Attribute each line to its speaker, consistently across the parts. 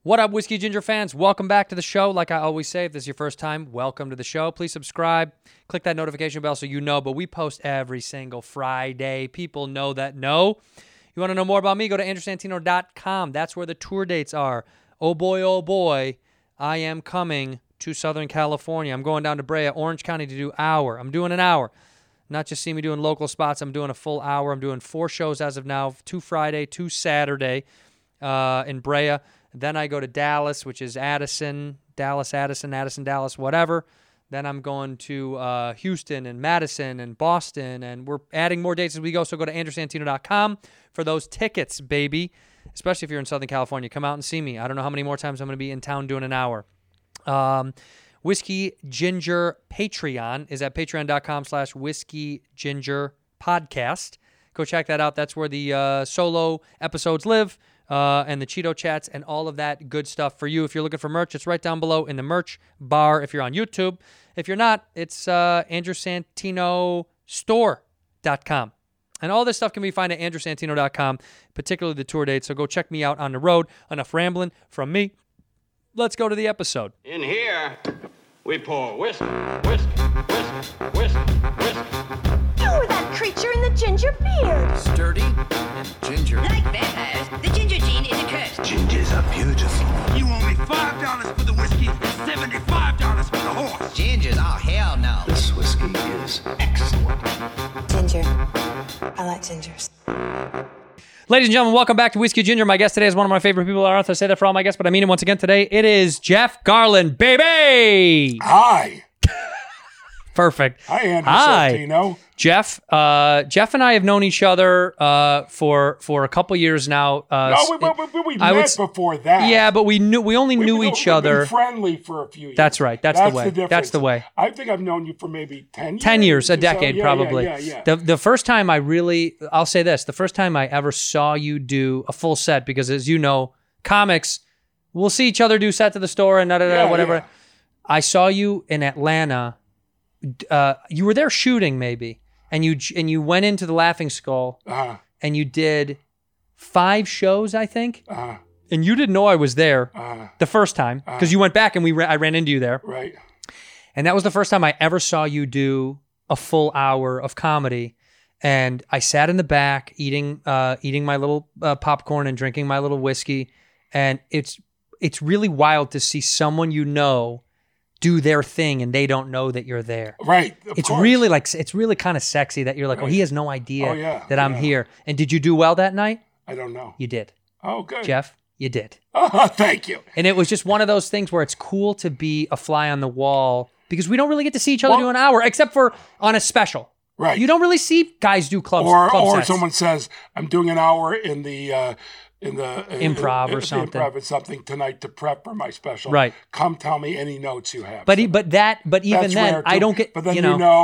Speaker 1: What up, Whiskey Ginger fans? Welcome back to the show. Like I always say, if this is your first time, welcome to the show. Please subscribe. Click that notification bell so you know, but we post every single Friday. People know that You want to know more about me? Go to andrewsantino.com. That's where the tour dates are. Oh boy, I am coming to Southern California. I'm going down to Brea, Orange County to do hour. I'm doing an hour. Not just see me doing local spots. I'm doing a full hour. I'm doing 4 shows as of now, 2 Friday, 2 Saturday in Brea. Then I go to Dallas, which is Addison, Dallas, whatever. Then I'm going to Houston and Madison and Boston, and we're adding more dates as we go, so go to andrewsantino.com for those tickets, baby, especially if you're in Southern California. Come out and see me. I don't know how many more times I'm going to be in town doing an hour. Whiskey Ginger Patreon is at patreon.com/Whiskey Ginger Podcast. Go check that out. That's where the solo episodes live. And the Cheeto chats and all of that good stuff for you. If you're looking for merch, it's right down below in the merch bar if you're on YouTube. If you're not, it's AndrewSantinoStore.com. And all this stuff can be found at AndrewSantino.com, particularly the tour dates. So go check me out on the road. Enough rambling from me. Let's go to the episode.
Speaker 2: In here, we pour whiskey, whiskey, whiskey, whiskey, whiskey.
Speaker 3: You're that creature in the ginger beard.
Speaker 4: Sturdy and ginger.
Speaker 5: Like vampires, the ginger gene is a curse.
Speaker 4: Gingers are beautiful.
Speaker 6: You owe me $5 for the whiskey and $75 for the horse.
Speaker 5: Gingers? Oh, hell no.
Speaker 4: This whiskey is excellent.
Speaker 3: Ginger. I like gingers.
Speaker 1: Ladies and gentlemen, welcome back to Whiskey Ginger. My guest today is one of my favorite people on earth. I say that for all my guests, but I mean it once again today. It is Jeff Garlin, baby!
Speaker 6: Hi.
Speaker 1: Perfect.
Speaker 6: Hi, Andrew Santino.
Speaker 1: Jeff and I have known each other for a couple years now.
Speaker 6: We met before that.
Speaker 1: Yeah, but we only knew each other.
Speaker 6: We've been friendly for a few years.
Speaker 1: That's right. That's the way.
Speaker 6: The difference.
Speaker 1: That's the way.
Speaker 6: I think I've known you for maybe 10 years.
Speaker 1: 10 years, a decade probably.
Speaker 6: Yeah.
Speaker 1: The first time I'll say this, the first time I ever saw you do a full set, because as you know, comics, we'll see each other do sets at the store and whatever.
Speaker 6: Yeah.
Speaker 1: I saw you in Atlanta. You were there shooting maybe. And you went into the Laughing Skull and you did 5 shows, I think. And you didn't know I was there the first time because you went back and I ran into you there.
Speaker 6: Right.
Speaker 1: And that was the first time I ever saw you do a full hour of comedy. And I sat in the back eating my little popcorn and drinking my little whiskey. And it's really wild to see someone you know do their thing and they don't know that you're there.
Speaker 6: Right.
Speaker 1: It's really kind of sexy that you're like, right. Oh, he has no idea that I'm here. And did you do well that night?
Speaker 6: I don't know.
Speaker 1: You did.
Speaker 6: Oh, good.
Speaker 1: Jeff, you did.
Speaker 6: Oh, thank you.
Speaker 1: And it was just one of those things where it's cool to be a fly on the wall because we don't really get to see each other do an hour except for on a special.
Speaker 6: Right.
Speaker 1: You don't really see guys do club
Speaker 6: or
Speaker 1: sets.
Speaker 6: Someone says, I'm doing an hour in the
Speaker 1: improv or something.
Speaker 6: Improv or something tonight to prep for my special.
Speaker 1: Right.
Speaker 6: Come tell me any notes you have.
Speaker 1: But even then, I don't get.
Speaker 6: But then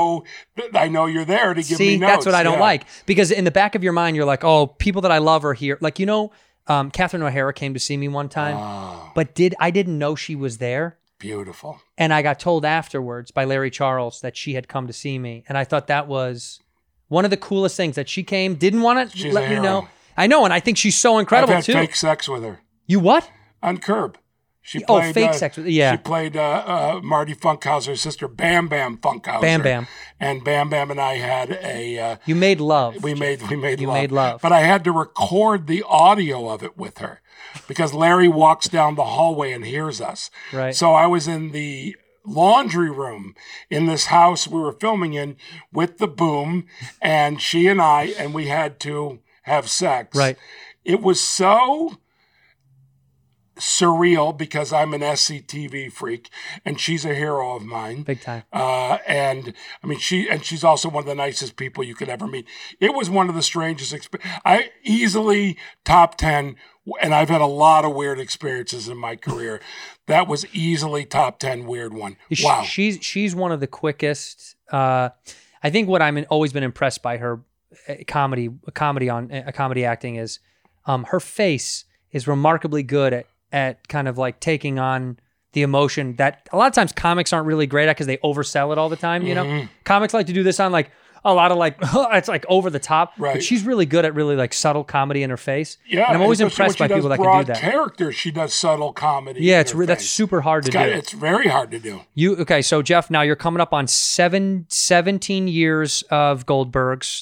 Speaker 6: I know you're there to give me notes.
Speaker 1: That's what I don't like, because in the back of your mind you're like, oh, people that I love are here. Like Catherine O'Hara came to see me one time, but I didn't know she was there.
Speaker 6: Beautiful.
Speaker 1: And I got told afterwards by Larry Charles that she had come to see me, and I thought that was one of the coolest things that she came. Didn't want to let me know. I know, and I think she's so incredible,
Speaker 6: I've had fake sex with her.
Speaker 1: You what?
Speaker 6: On Curb. She played,
Speaker 1: fake sex with She
Speaker 6: played Marty Funkhauser's sister, Bam Bam Funkhauser.
Speaker 1: Bam Bam.
Speaker 6: And Bam Bam and I had a...
Speaker 1: you made love.
Speaker 6: We made
Speaker 1: You
Speaker 6: love.
Speaker 1: made love.
Speaker 6: But I had to record the audio of it with her because Larry walks down the hallway and hears us.
Speaker 1: Right.
Speaker 6: So I was in the laundry room in this house we were filming in with the boom, and she and we had to have sex.
Speaker 1: Right.
Speaker 6: It was so surreal because I'm an SCTV freak and she's a hero of mine.
Speaker 1: Big time.
Speaker 6: And I mean, she's also one of the nicest people you could ever meet. It was one of the strangest experiences. I easily top 10, and I've had a lot of weird experiences in my career. That was easily top 10 weird one. Wow.
Speaker 1: She's one of the quickest. I think what I'm always been impressed by her comedy acting is her face is remarkably good at kind of like taking on the emotion that a lot of times comics aren't really great at because they oversell it all the time. You know, comics like to do this on like, a lot of like it's like over the top.
Speaker 6: Right.
Speaker 1: But she's really good at really like subtle comedy in her face.
Speaker 6: Yeah,
Speaker 1: and I'm always
Speaker 6: especially
Speaker 1: impressed by
Speaker 6: when she
Speaker 1: people that
Speaker 6: does
Speaker 1: can do
Speaker 6: broad
Speaker 1: that.
Speaker 6: Characters, she does subtle comedy.
Speaker 1: Yeah,
Speaker 6: in her
Speaker 1: that's
Speaker 6: face.
Speaker 1: super hard to do.
Speaker 6: It's very hard to do.
Speaker 1: Okay, so Jeff, now you're coming up on 17 years of Goldberg's.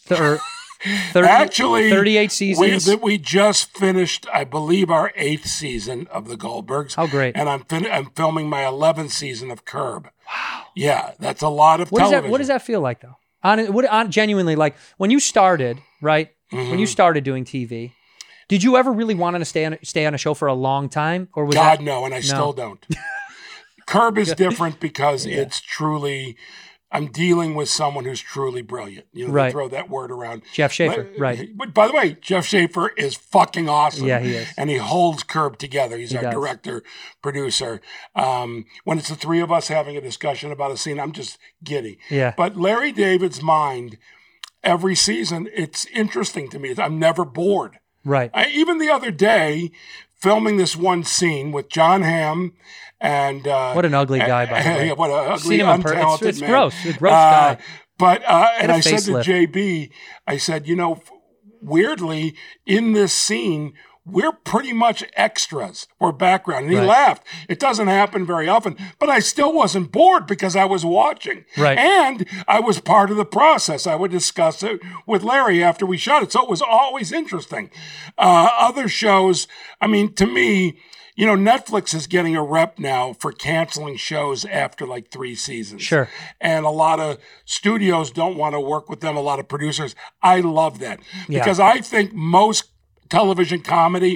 Speaker 1: 38 seasons.
Speaker 6: We just finished, I believe, our 8th season of the Goldbergs.
Speaker 1: Oh, great!
Speaker 6: And I'm filming my 11th season of Curb. Wow. Yeah, that's a lot of television.
Speaker 1: What does that feel like, though? Genuinely, like when you started, right?
Speaker 6: Mm-hmm.
Speaker 1: When you started doing TV, did you ever really want to stay on a show for a long time, or was
Speaker 6: God,
Speaker 1: that,
Speaker 6: no, and I still don't. Curb is different because it's truly. I'm dealing with someone who's truly brilliant. You know,
Speaker 1: right.
Speaker 6: they throw that word around.
Speaker 1: Jeff Schaffer, right.
Speaker 6: But by the way, Jeff Schaffer is fucking awesome.
Speaker 1: Yeah, he is.
Speaker 6: And he holds Curb together. He's
Speaker 1: He
Speaker 6: our
Speaker 1: does.
Speaker 6: director, producer. When it's the three of us having a discussion about a scene, I'm just giddy.
Speaker 1: Yeah.
Speaker 6: But Larry David's mind, every season, it's interesting to me. I'm never bored.
Speaker 1: Right.
Speaker 6: Even the other day, filming this one scene with John Hamm and
Speaker 1: What an ugly guy, by the way.
Speaker 6: what an ugly,
Speaker 1: Seen him in per-
Speaker 6: untalented
Speaker 1: it's
Speaker 6: man.
Speaker 1: gross. It's a gross guy.
Speaker 6: But and
Speaker 1: a
Speaker 6: I said to
Speaker 1: facelift.
Speaker 6: JB, I said, you know, weirdly in this scene, we're pretty much extras or background. And he
Speaker 1: Right.
Speaker 6: laughed. It doesn't happen very often, but I still wasn't bored because I was watching.
Speaker 1: Right.
Speaker 6: And I was part of the process. I would discuss it with Larry after we shot it. So it was always interesting. Other shows, I mean, to me, you know, Netflix is getting a rep now for canceling shows after like 3 seasons.
Speaker 1: Sure.
Speaker 6: And a lot of studios don't want to work with them, a lot of producers. I love that
Speaker 1: Yeah.
Speaker 6: because I think most television comedy,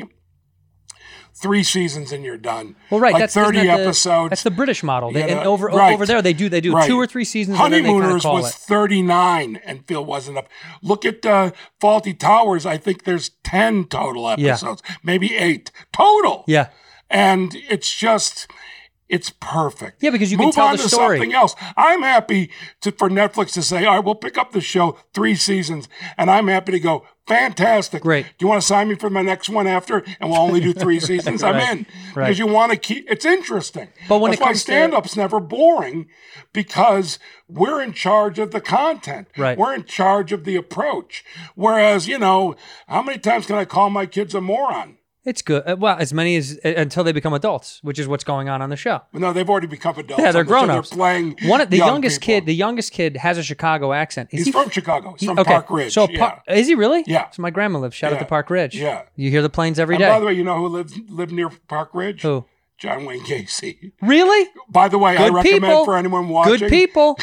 Speaker 6: 3 seasons and you're done.
Speaker 1: Well, right.
Speaker 6: Like
Speaker 1: That's
Speaker 6: 30
Speaker 1: isn't that
Speaker 6: episodes.
Speaker 1: That's the British model.
Speaker 6: Yeah,
Speaker 1: And over
Speaker 6: right.
Speaker 1: there, they do
Speaker 6: Right.
Speaker 1: 2 or 3 seasons. And then they kind of
Speaker 6: Honeymooners
Speaker 1: call
Speaker 6: was
Speaker 1: it.
Speaker 6: 39 and Phil wasn't up. Look at Faulty Towers. I think there's 10 total episodes, maybe 8 total.
Speaker 1: Yeah.
Speaker 6: And it's just, it's perfect.
Speaker 1: Yeah, because you can
Speaker 6: Move
Speaker 1: tell
Speaker 6: on
Speaker 1: the
Speaker 6: to
Speaker 1: story.
Speaker 6: something else. I'm happy for Netflix to say, all right, we'll pick up the show 3 seasons. And I'm happy to go, fantastic.
Speaker 1: Great.
Speaker 6: Do you want to sign me for my next one after? And we'll only do 3 seasons. I'm
Speaker 1: Right.
Speaker 6: in.
Speaker 1: Right.
Speaker 6: Because you want to keep, it's interesting.
Speaker 1: But when
Speaker 6: That's
Speaker 1: it
Speaker 6: why
Speaker 1: comes to-
Speaker 6: stand-up's never boring because we're in charge of the content.
Speaker 1: Right.
Speaker 6: We're in charge of the approach. Whereas, you know, how many times can I call my kids a moron?
Speaker 1: It's good. Well, as many as until they become adults, which is what's going on the show.
Speaker 6: No, they've already become adults.
Speaker 1: Yeah, they're
Speaker 6: on the show.
Speaker 1: grown-ups.
Speaker 6: They're playing
Speaker 1: The
Speaker 6: young
Speaker 1: youngest
Speaker 6: people.
Speaker 1: kid. The youngest kid has a Chicago accent. Is
Speaker 6: He's
Speaker 1: he
Speaker 6: from Chicago. He's from
Speaker 1: okay.
Speaker 6: Park Ridge.
Speaker 1: So
Speaker 6: yeah.
Speaker 1: is he really?
Speaker 6: Yeah.
Speaker 1: So my grandma lives. Shout out
Speaker 6: Yeah.
Speaker 1: to Park Ridge.
Speaker 6: Yeah.
Speaker 1: You hear the planes every
Speaker 6: And
Speaker 1: day.
Speaker 6: by the way, you know who lived near Park Ridge?
Speaker 1: Who?
Speaker 6: John Wayne Gacy.
Speaker 1: Really?
Speaker 6: By the way, I
Speaker 1: Good
Speaker 6: recommend
Speaker 1: people.
Speaker 6: for anyone watching.
Speaker 1: Good people.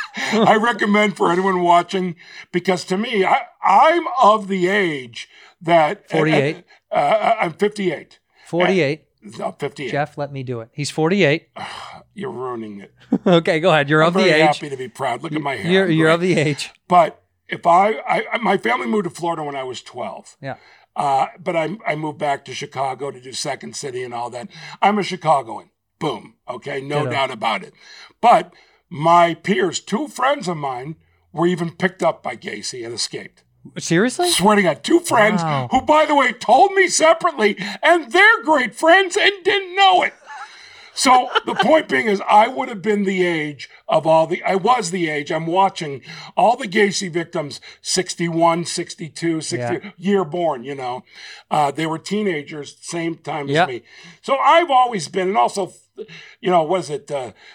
Speaker 6: I recommend for anyone watching because to me, I'm of the age that
Speaker 1: 48.
Speaker 6: I'm 58.
Speaker 1: 48.
Speaker 6: No, 58.
Speaker 1: Jeff, let me do it. He's 48.
Speaker 6: You're ruining it.
Speaker 1: Okay, go ahead. You're
Speaker 6: I'm
Speaker 1: of the
Speaker 6: very
Speaker 1: age.
Speaker 6: happy to be proud. Look at my hair.
Speaker 1: You're
Speaker 6: I'm
Speaker 1: of the age.
Speaker 6: But if my family moved to Florida when I was 12.
Speaker 1: Yeah.
Speaker 6: But I moved back to Chicago to do Second City and all that. I'm a Chicagoan. Boom. Okay. No
Speaker 1: Ditto.
Speaker 6: doubt about it. But my peers, 2 friends of mine, were even picked up by Gacy and escaped.
Speaker 1: Seriously?
Speaker 6: Swear to God, 2 friends
Speaker 1: Wow.
Speaker 6: who, by the way, told me separately, and they're great friends and didn't know it. So the point being is I would have been the age of I was the age, I'm watching all the Gacy victims, 61, 62, 60,
Speaker 1: Yeah.
Speaker 6: year born, you know. They were teenagers, same time
Speaker 1: Yep.
Speaker 6: as me. So I've always been, and also, you know, was it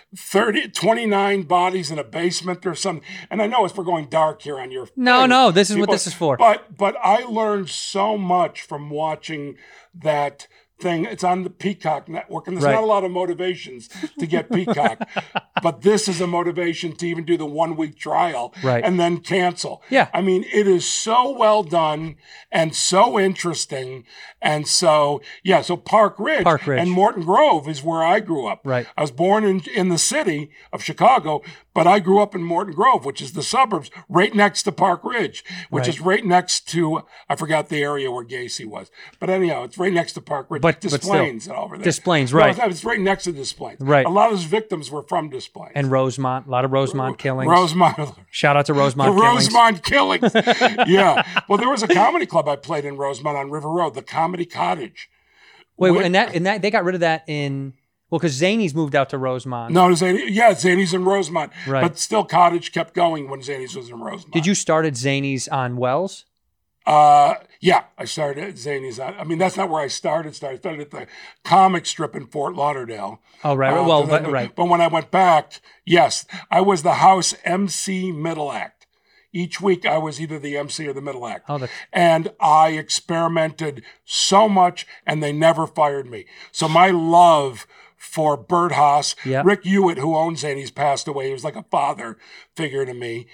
Speaker 6: 29 bodies in a basement or something? And I know we're going dark here on your
Speaker 1: No, this is what this is for.
Speaker 6: But I learned so much from watching that thing. It's on the Peacock network, and there's
Speaker 1: Right.
Speaker 6: not a lot of motivations to get Peacock. But this is a motivation to even do the 1-week trial
Speaker 1: Right.
Speaker 6: and then cancel.
Speaker 1: Yeah.
Speaker 6: I mean, it is so well done and so interesting. And so, yeah, so Park Ridge.
Speaker 1: Park Ridge.
Speaker 6: And Morton Grove is where I grew up.
Speaker 1: Right.
Speaker 6: I was born in the city of Chicago, but I grew up in Morton Grove, which is the suburbs right next to Park Ridge, which
Speaker 1: Right.
Speaker 6: is right next to, I forgot the area where Gacy was. But anyhow, it's right next to Park Ridge.
Speaker 1: But
Speaker 6: Des
Speaker 1: still.
Speaker 6: Plaines over there.
Speaker 1: Des Plaines,
Speaker 6: No,
Speaker 1: right.
Speaker 6: it's right next to Des Plaines.
Speaker 1: Right.
Speaker 6: A lot of his victims were from Des Plaines.
Speaker 1: And Rosemont. A lot of Rosemont killings.
Speaker 6: Rosemont.
Speaker 1: Shout out to Rosemont
Speaker 6: The
Speaker 1: killings.
Speaker 6: Rosemont killings. Yeah. Well, there was a comedy club I played in Rosemont on River Road, the Comedy Cottage.
Speaker 1: Wait, and that they got rid of that in Well, because Zany's moved out to Rosemont.
Speaker 6: No, Zany's in Rosemont.
Speaker 1: Right.
Speaker 6: But still, Cottage kept going when Zany's was in Rosemont.
Speaker 1: Did you start at Zany's on Wells?
Speaker 6: Yeah, I started at Zany's. I mean, that's not where I started. I started at the comic strip in Fort Lauderdale.
Speaker 1: Oh, right. Right.
Speaker 6: But when I went back, yes, I was the house MC middle act. Each week I was either the MC or the middle act. And I experimented so much, and they never fired me. So my love for Bert Haas, Rick Hewitt, who owns Zany's, passed away. He was like a father figure to me.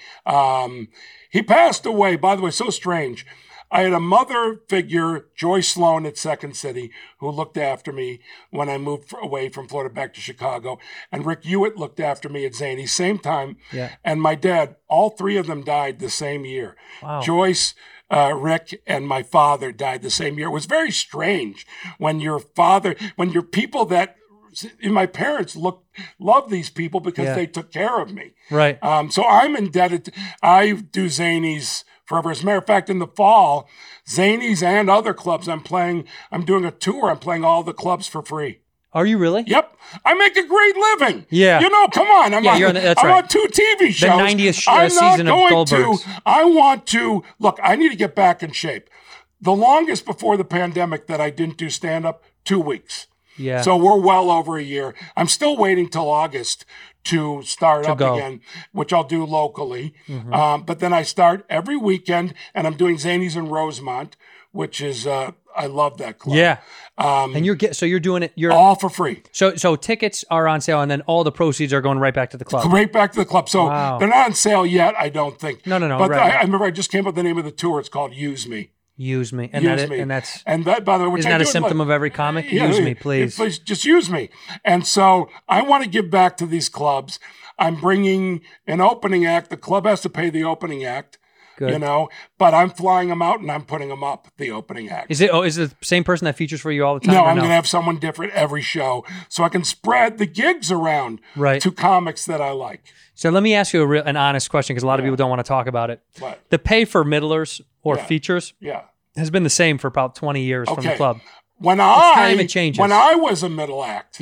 Speaker 6: He passed away, by the way, so strange. I had a mother figure, Joy Sloan at Second City, who looked after me when I moved away from Florida back to Chicago. And Rick Hewitt looked after me at Zany, same time.
Speaker 1: Yeah.
Speaker 6: And my dad, all three of them died the same year.
Speaker 1: Wow.
Speaker 6: Joyce, Rick, and my father died the same year. It was very strange when your people that, my parents loved these people because they took care of me.
Speaker 1: Right.
Speaker 6: So I'm indebted. I do Zany's forever. As a matter of fact, in the fall, Zany's and other clubs, I'm doing a tour. I'm playing all the clubs for free.
Speaker 1: Are you really?
Speaker 6: Yep. I make a great living.
Speaker 1: Yeah.
Speaker 6: Come on. I'm on 2 TV shows.
Speaker 1: The 90th season of Goldbergs.
Speaker 6: I want to, look, I need to get back in shape. The longest before the pandemic that I didn't do stand-up, 2 weeks.
Speaker 1: Yeah.
Speaker 6: So we're well over a year. I'm still waiting till August to start up
Speaker 1: go.
Speaker 6: again, which I'll do locally.
Speaker 1: Mm-hmm.
Speaker 6: But then I start every weekend, and I'm doing Zany's in Rosemont, which is I love that club.
Speaker 1: Yeah. And you're doing it. You're
Speaker 6: all for free.
Speaker 1: So tickets are on sale, and then all the proceeds are going right back to the club.
Speaker 6: Right back to the club. So they're not on sale yet, I don't think.
Speaker 1: No.
Speaker 6: But
Speaker 1: right.
Speaker 6: I remember I just came up with the name of the tour. It's called Use Me.
Speaker 1: Use me, and
Speaker 6: that, by the way, which
Speaker 1: isn't that a symptom of every comic? Use me, please.
Speaker 6: Please, just use me. And so I want to give back to these clubs. I'm bringing an opening act. The club has to pay the opening act.
Speaker 1: Good.
Speaker 6: But I'm flying them out and I'm putting them up, the opening act.
Speaker 1: Is it the same person that features for you all the time?
Speaker 6: No, I'm going to have someone different every show so I can spread the gigs around to comics that I like.
Speaker 1: So let me ask you an honest question, because a lot of people don't want to talk about it.
Speaker 6: What?
Speaker 1: The pay for middlers or features has been the same for about 20 years from the club.
Speaker 6: When
Speaker 1: it changes.
Speaker 6: When I was a middle act,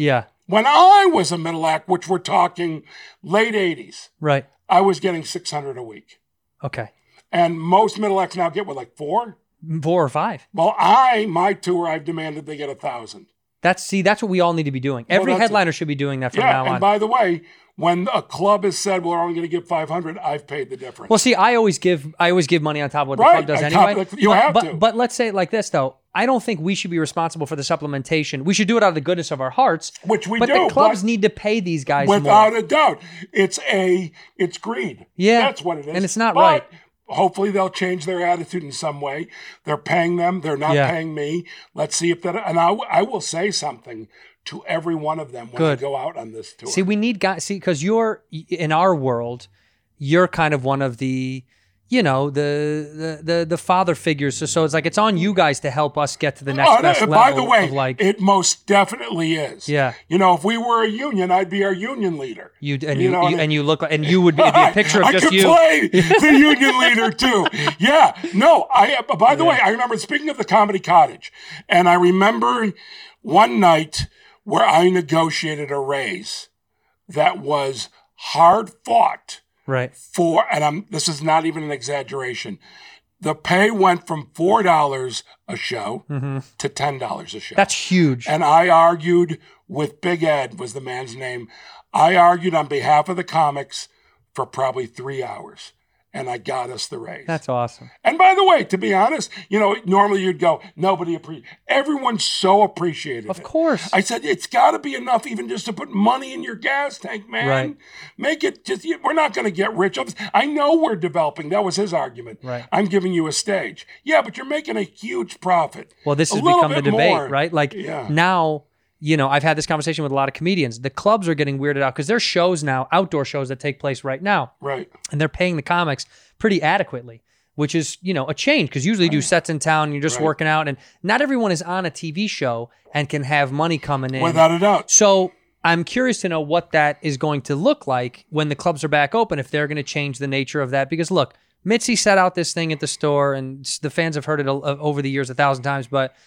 Speaker 6: which we're talking late 80s,
Speaker 1: right?
Speaker 6: I was getting $600 a week.
Speaker 1: Okay.
Speaker 6: And most middle acts now get, like 4?
Speaker 1: 4 or 5.
Speaker 6: Well, my tour, I've demanded they get 1,000.
Speaker 1: That's what we all need to be doing. Every headliner should be doing that from now on.
Speaker 6: And by the way, when a club has said, well, we're only going to give 500, I've paid the difference.
Speaker 1: Well, see, I always give money on top of what the club does anyway.
Speaker 6: You have to.
Speaker 1: But let's say it like this, though. I don't think we should be responsible for the supplementation. We should do it out of the goodness of our hearts.
Speaker 6: Which we
Speaker 1: do.
Speaker 6: But
Speaker 1: the clubs need to pay these guys more.
Speaker 6: Without a doubt. It's greed.
Speaker 1: Yeah.
Speaker 6: That's what it is.
Speaker 1: And it's not right.
Speaker 6: Hopefully they'll change their attitude in some way. They're paying them. They're not paying me. Let's see if that. And I will say something to every one of them when I go out on this tour.
Speaker 1: See, we need guys. See, because you're in our world, you're kind of one of the, the father figures. So it's like it's on you guys to help us get to the next best level.
Speaker 6: By the way, it most definitely is.
Speaker 1: Yeah.
Speaker 6: If we were a union, I'd be our union leader.
Speaker 1: You look like, and you would be a picture of just you.
Speaker 6: I could play the union leader too. Yeah. No. By the way, I remember speaking of the Comedy Cottage, and I remember one night where I negotiated a raise that was hard fought.
Speaker 1: Right.
Speaker 6: This is not even an exaggeration. The pay went from $4 a show to $10 a show.
Speaker 1: That's huge.
Speaker 6: And I argued with Big Ed, was the man's name. I argued on behalf of the comics for probably 3 hours. And I got us the raise.
Speaker 1: That's awesome.
Speaker 6: And by the way, to be honest, normally you'd go, nobody appreciates. Everyone's so appreciative.
Speaker 1: Of course.
Speaker 6: I said, it's got to be enough even just to put money in your gas tank, man.
Speaker 1: Right.
Speaker 6: Make it just, we're not going to get rich. I know we're developing. That was his argument.
Speaker 1: Right.
Speaker 6: I'm giving you a stage. Yeah, but you're making a huge profit.
Speaker 1: Well, this has become the debate, right? Now, I've had this conversation with a lot of comedians. The clubs are getting weirded out because there's shows now, outdoor shows that take place right now.
Speaker 6: Right.
Speaker 1: And they're paying the comics pretty adequately, which is, a change because usually you do sets in town and you're just working out. And not everyone is on a TV show and can have money coming in.
Speaker 6: Without a doubt.
Speaker 1: So I'm curious to know what that is going to look like when the clubs are back open, if they're going to change the nature of that. Because look, Mitzi set out this thing at the store and the fans have heard it over the years 1,000 times, but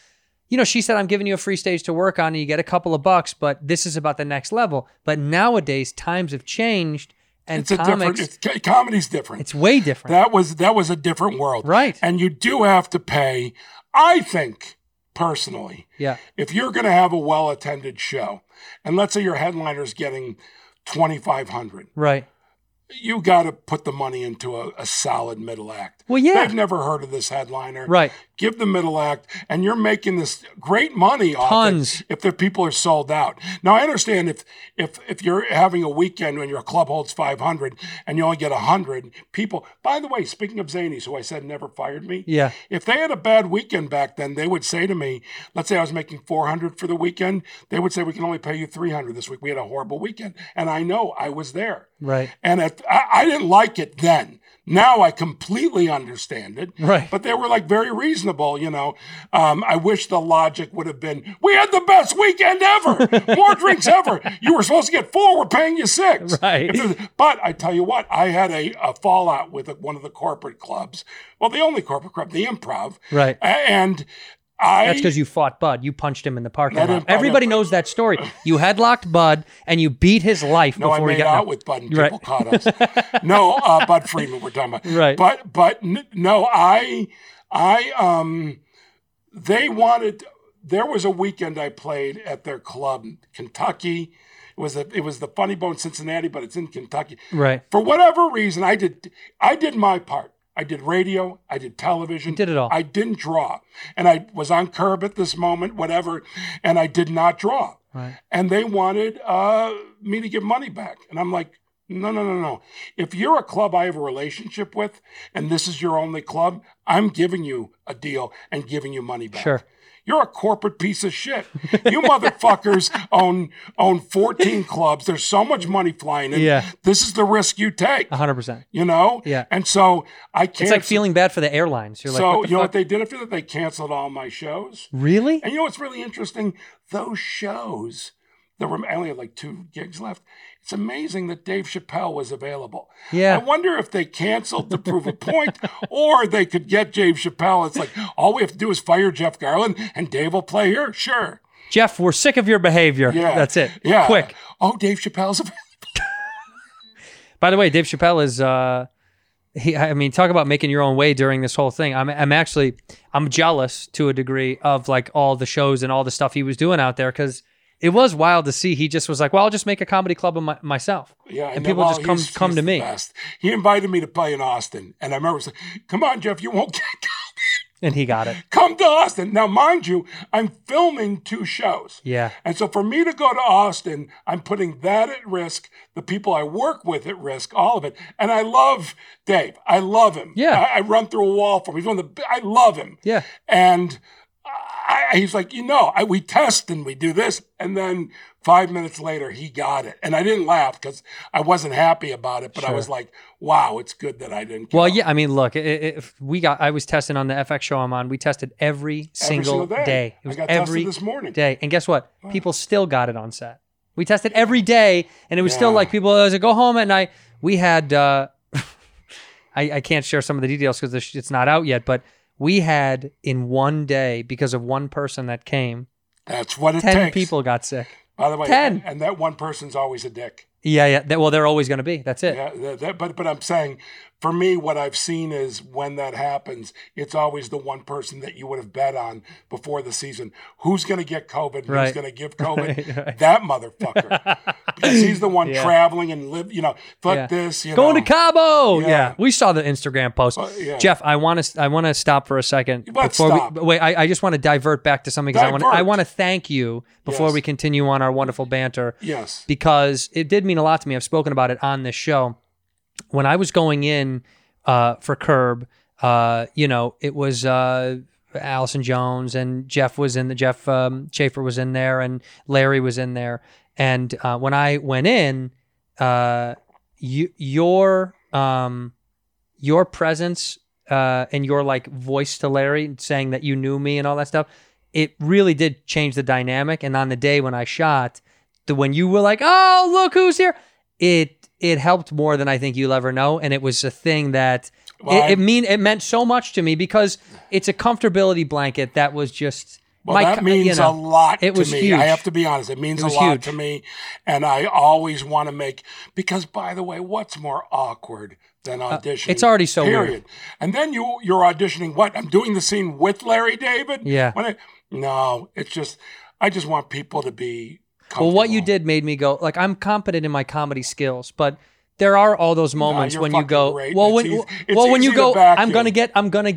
Speaker 1: she said, I'm giving you a free stage to work on and you get a couple of bucks, but this is about the next level. But nowadays, times have changed and
Speaker 6: comedy's different.
Speaker 1: It's way different.
Speaker 6: That was a different world.
Speaker 1: Right.
Speaker 6: And you do have to pay, I think, personally, if you're going to have a well-attended show, and let's say your headliner's getting $2,500.
Speaker 1: Right.
Speaker 6: You got to put the money into a solid middle act.
Speaker 1: Well, yeah.
Speaker 6: They've never heard of this headliner.
Speaker 1: Right.
Speaker 6: Give the middle act, and you're making this great money off
Speaker 1: Tons.
Speaker 6: it if the people are sold out. Now, I understand if you're having a weekend when your club holds 500 and you only get 100 people. By the way, speaking of Zanies, who I said never fired me, if they had a bad weekend back then, they would say to me, let's say I was making 400 for the weekend, they would say, we can only pay you 300 this week. We had a horrible weekend. And I know I was there.
Speaker 1: Right.
Speaker 6: And I didn't like it then. Now I completely understand it.
Speaker 1: Right.
Speaker 6: But they were like very reasonable, I wish the logic would have been, we had the best weekend ever. More drinks ever. You were supposed to get 4. We're paying you 6.
Speaker 1: Right.
Speaker 6: But I tell you what, I had a fallout with one of the corporate clubs. Well, the only corporate club, the Improv.
Speaker 1: Right.
Speaker 6: And
Speaker 1: that's because you fought Bud. You punched him in the parking lot. Everybody knows that story. You headlocked Bud and you beat his life before he got
Speaker 6: out with Bud and people caught us. No, Bud Friedman we're talking about.
Speaker 1: Right.
Speaker 6: But no, they wanted. There was a weekend I played at their club in Kentucky. It was the Funny Bone Cincinnati, but it's in Kentucky.
Speaker 1: Right.
Speaker 6: For whatever reason, I did my part. I did radio. I did television.
Speaker 1: You did it all.
Speaker 6: I didn't draw. And I was on Curb at this moment, whatever, and I did not draw.
Speaker 1: Right.
Speaker 6: And they wanted me to give money back. And I'm like, no. If you're a club I have a relationship with, and this is your only club, I'm giving you a deal and giving you money back.
Speaker 1: Sure.
Speaker 6: You're a corporate piece of shit. You motherfuckers own 14 clubs. There's so much money flying in.
Speaker 1: Yeah.
Speaker 6: This is the risk you take.
Speaker 1: 100%.
Speaker 6: Yeah. And so I can't.
Speaker 1: It's like feeling bad for the airlines. You're
Speaker 6: so
Speaker 1: like,
Speaker 6: what they did after that? They canceled all my shows.
Speaker 1: Really?
Speaker 6: And what's really interesting? Those shows, I only had like 2 gigs left. It's amazing that Dave Chappelle was available.
Speaker 1: Yeah.
Speaker 6: I wonder if they canceled to prove a point, or they could get Dave Chappelle. It's like, all we have to do is fire Jeff Garland, and Dave will play here? Sure.
Speaker 1: Jeff, we're sick of your behavior.
Speaker 6: Yeah.
Speaker 1: That's it.
Speaker 6: Yeah.
Speaker 1: Quick.
Speaker 6: Oh, Dave Chappelle's available.
Speaker 1: By the way, Dave Chappelle is... talk about making your own way during this whole thing. I'm jealous to a degree of like all the shows and all the stuff he was doing out there, because it was wild to see. He just was like, well, I'll just make a comedy club of myself.
Speaker 6: Yeah,
Speaker 1: and people just come to me.
Speaker 6: Best. He invited me to play in Austin, and I remember saying, come on, Jeff, you won't get COVID.
Speaker 1: And he got it.
Speaker 6: Come to Austin. Now, mind you, I'm filming 2 shows.
Speaker 1: Yeah.
Speaker 6: And so for me to go to Austin, I'm putting that at risk, the people I work with at risk, all of it. And I love Dave. I love him.
Speaker 1: Yeah.
Speaker 6: I run through a wall for him. I love him.
Speaker 1: Yeah.
Speaker 6: And he's like, we test and we do this. And then 5 minutes later, he got it. And I didn't laugh because I wasn't happy about it. But I was like, wow, it's good that I didn't.
Speaker 1: Well, yeah, look, I was testing on the FX show I'm on. We tested every single day. It was every
Speaker 6: tested this morning.
Speaker 1: day. And guess what? Wow. People still got it on set. We tested every day, and it was still like people, as I go home at night, we had, I can't share some of the details because it's not out yet, but we had in one day, because of one person that came,
Speaker 6: that's what it
Speaker 1: 10
Speaker 6: takes.
Speaker 1: people got sick.
Speaker 6: By the way,
Speaker 1: 10.
Speaker 6: And that one person's always a dick.
Speaker 1: Yeah. They're always going to be. That's it.
Speaker 6: Yeah, but I'm saying, for me, what I've seen is when that happens, it's always the one person that you would have bet on before the season. Who's going to get COVID?
Speaker 1: Right.
Speaker 6: Who's going to give COVID? Right. That motherfucker. Because he's the one traveling and this.
Speaker 1: Going to Cabo. Yeah. We saw the Instagram post. Jeff, I want to stop for a second. I just want to divert back to something because I want to thank you before we continue on our wonderful banter.
Speaker 6: Yes.
Speaker 1: Because it did mean a lot to me. I've spoken about it on this show. When I was going in for Curb, it was Allison Jones and Jeff was in the Jeff Schaefer was in there and Larry was in there. And when I went in, your presence and your like voice to Larry saying that you knew me and all that stuff, it really did change the dynamic. And on the day when I shot, when you were like, "Oh, look who's here," it helped more than I think you'll ever know. And it was a thing that it meant so much to me because it's a comfortability blanket that was just,
Speaker 6: Well, that means a lot
Speaker 1: it was
Speaker 6: to me.
Speaker 1: huge.
Speaker 6: I have to be honest. It means a lot to me. And I always want to make, because by the way, what's more awkward than auditioning?
Speaker 1: It's already so weird.
Speaker 6: And then you're auditioning what? I'm doing the scene with Larry David?
Speaker 1: Yeah.
Speaker 6: No, it's just, I just want people to be comfortable.
Speaker 1: Well, what you did made me go, like, I'm competent in my comedy skills, but there are all those moments when you go,
Speaker 6: great.
Speaker 1: when you go, I'm gonna get,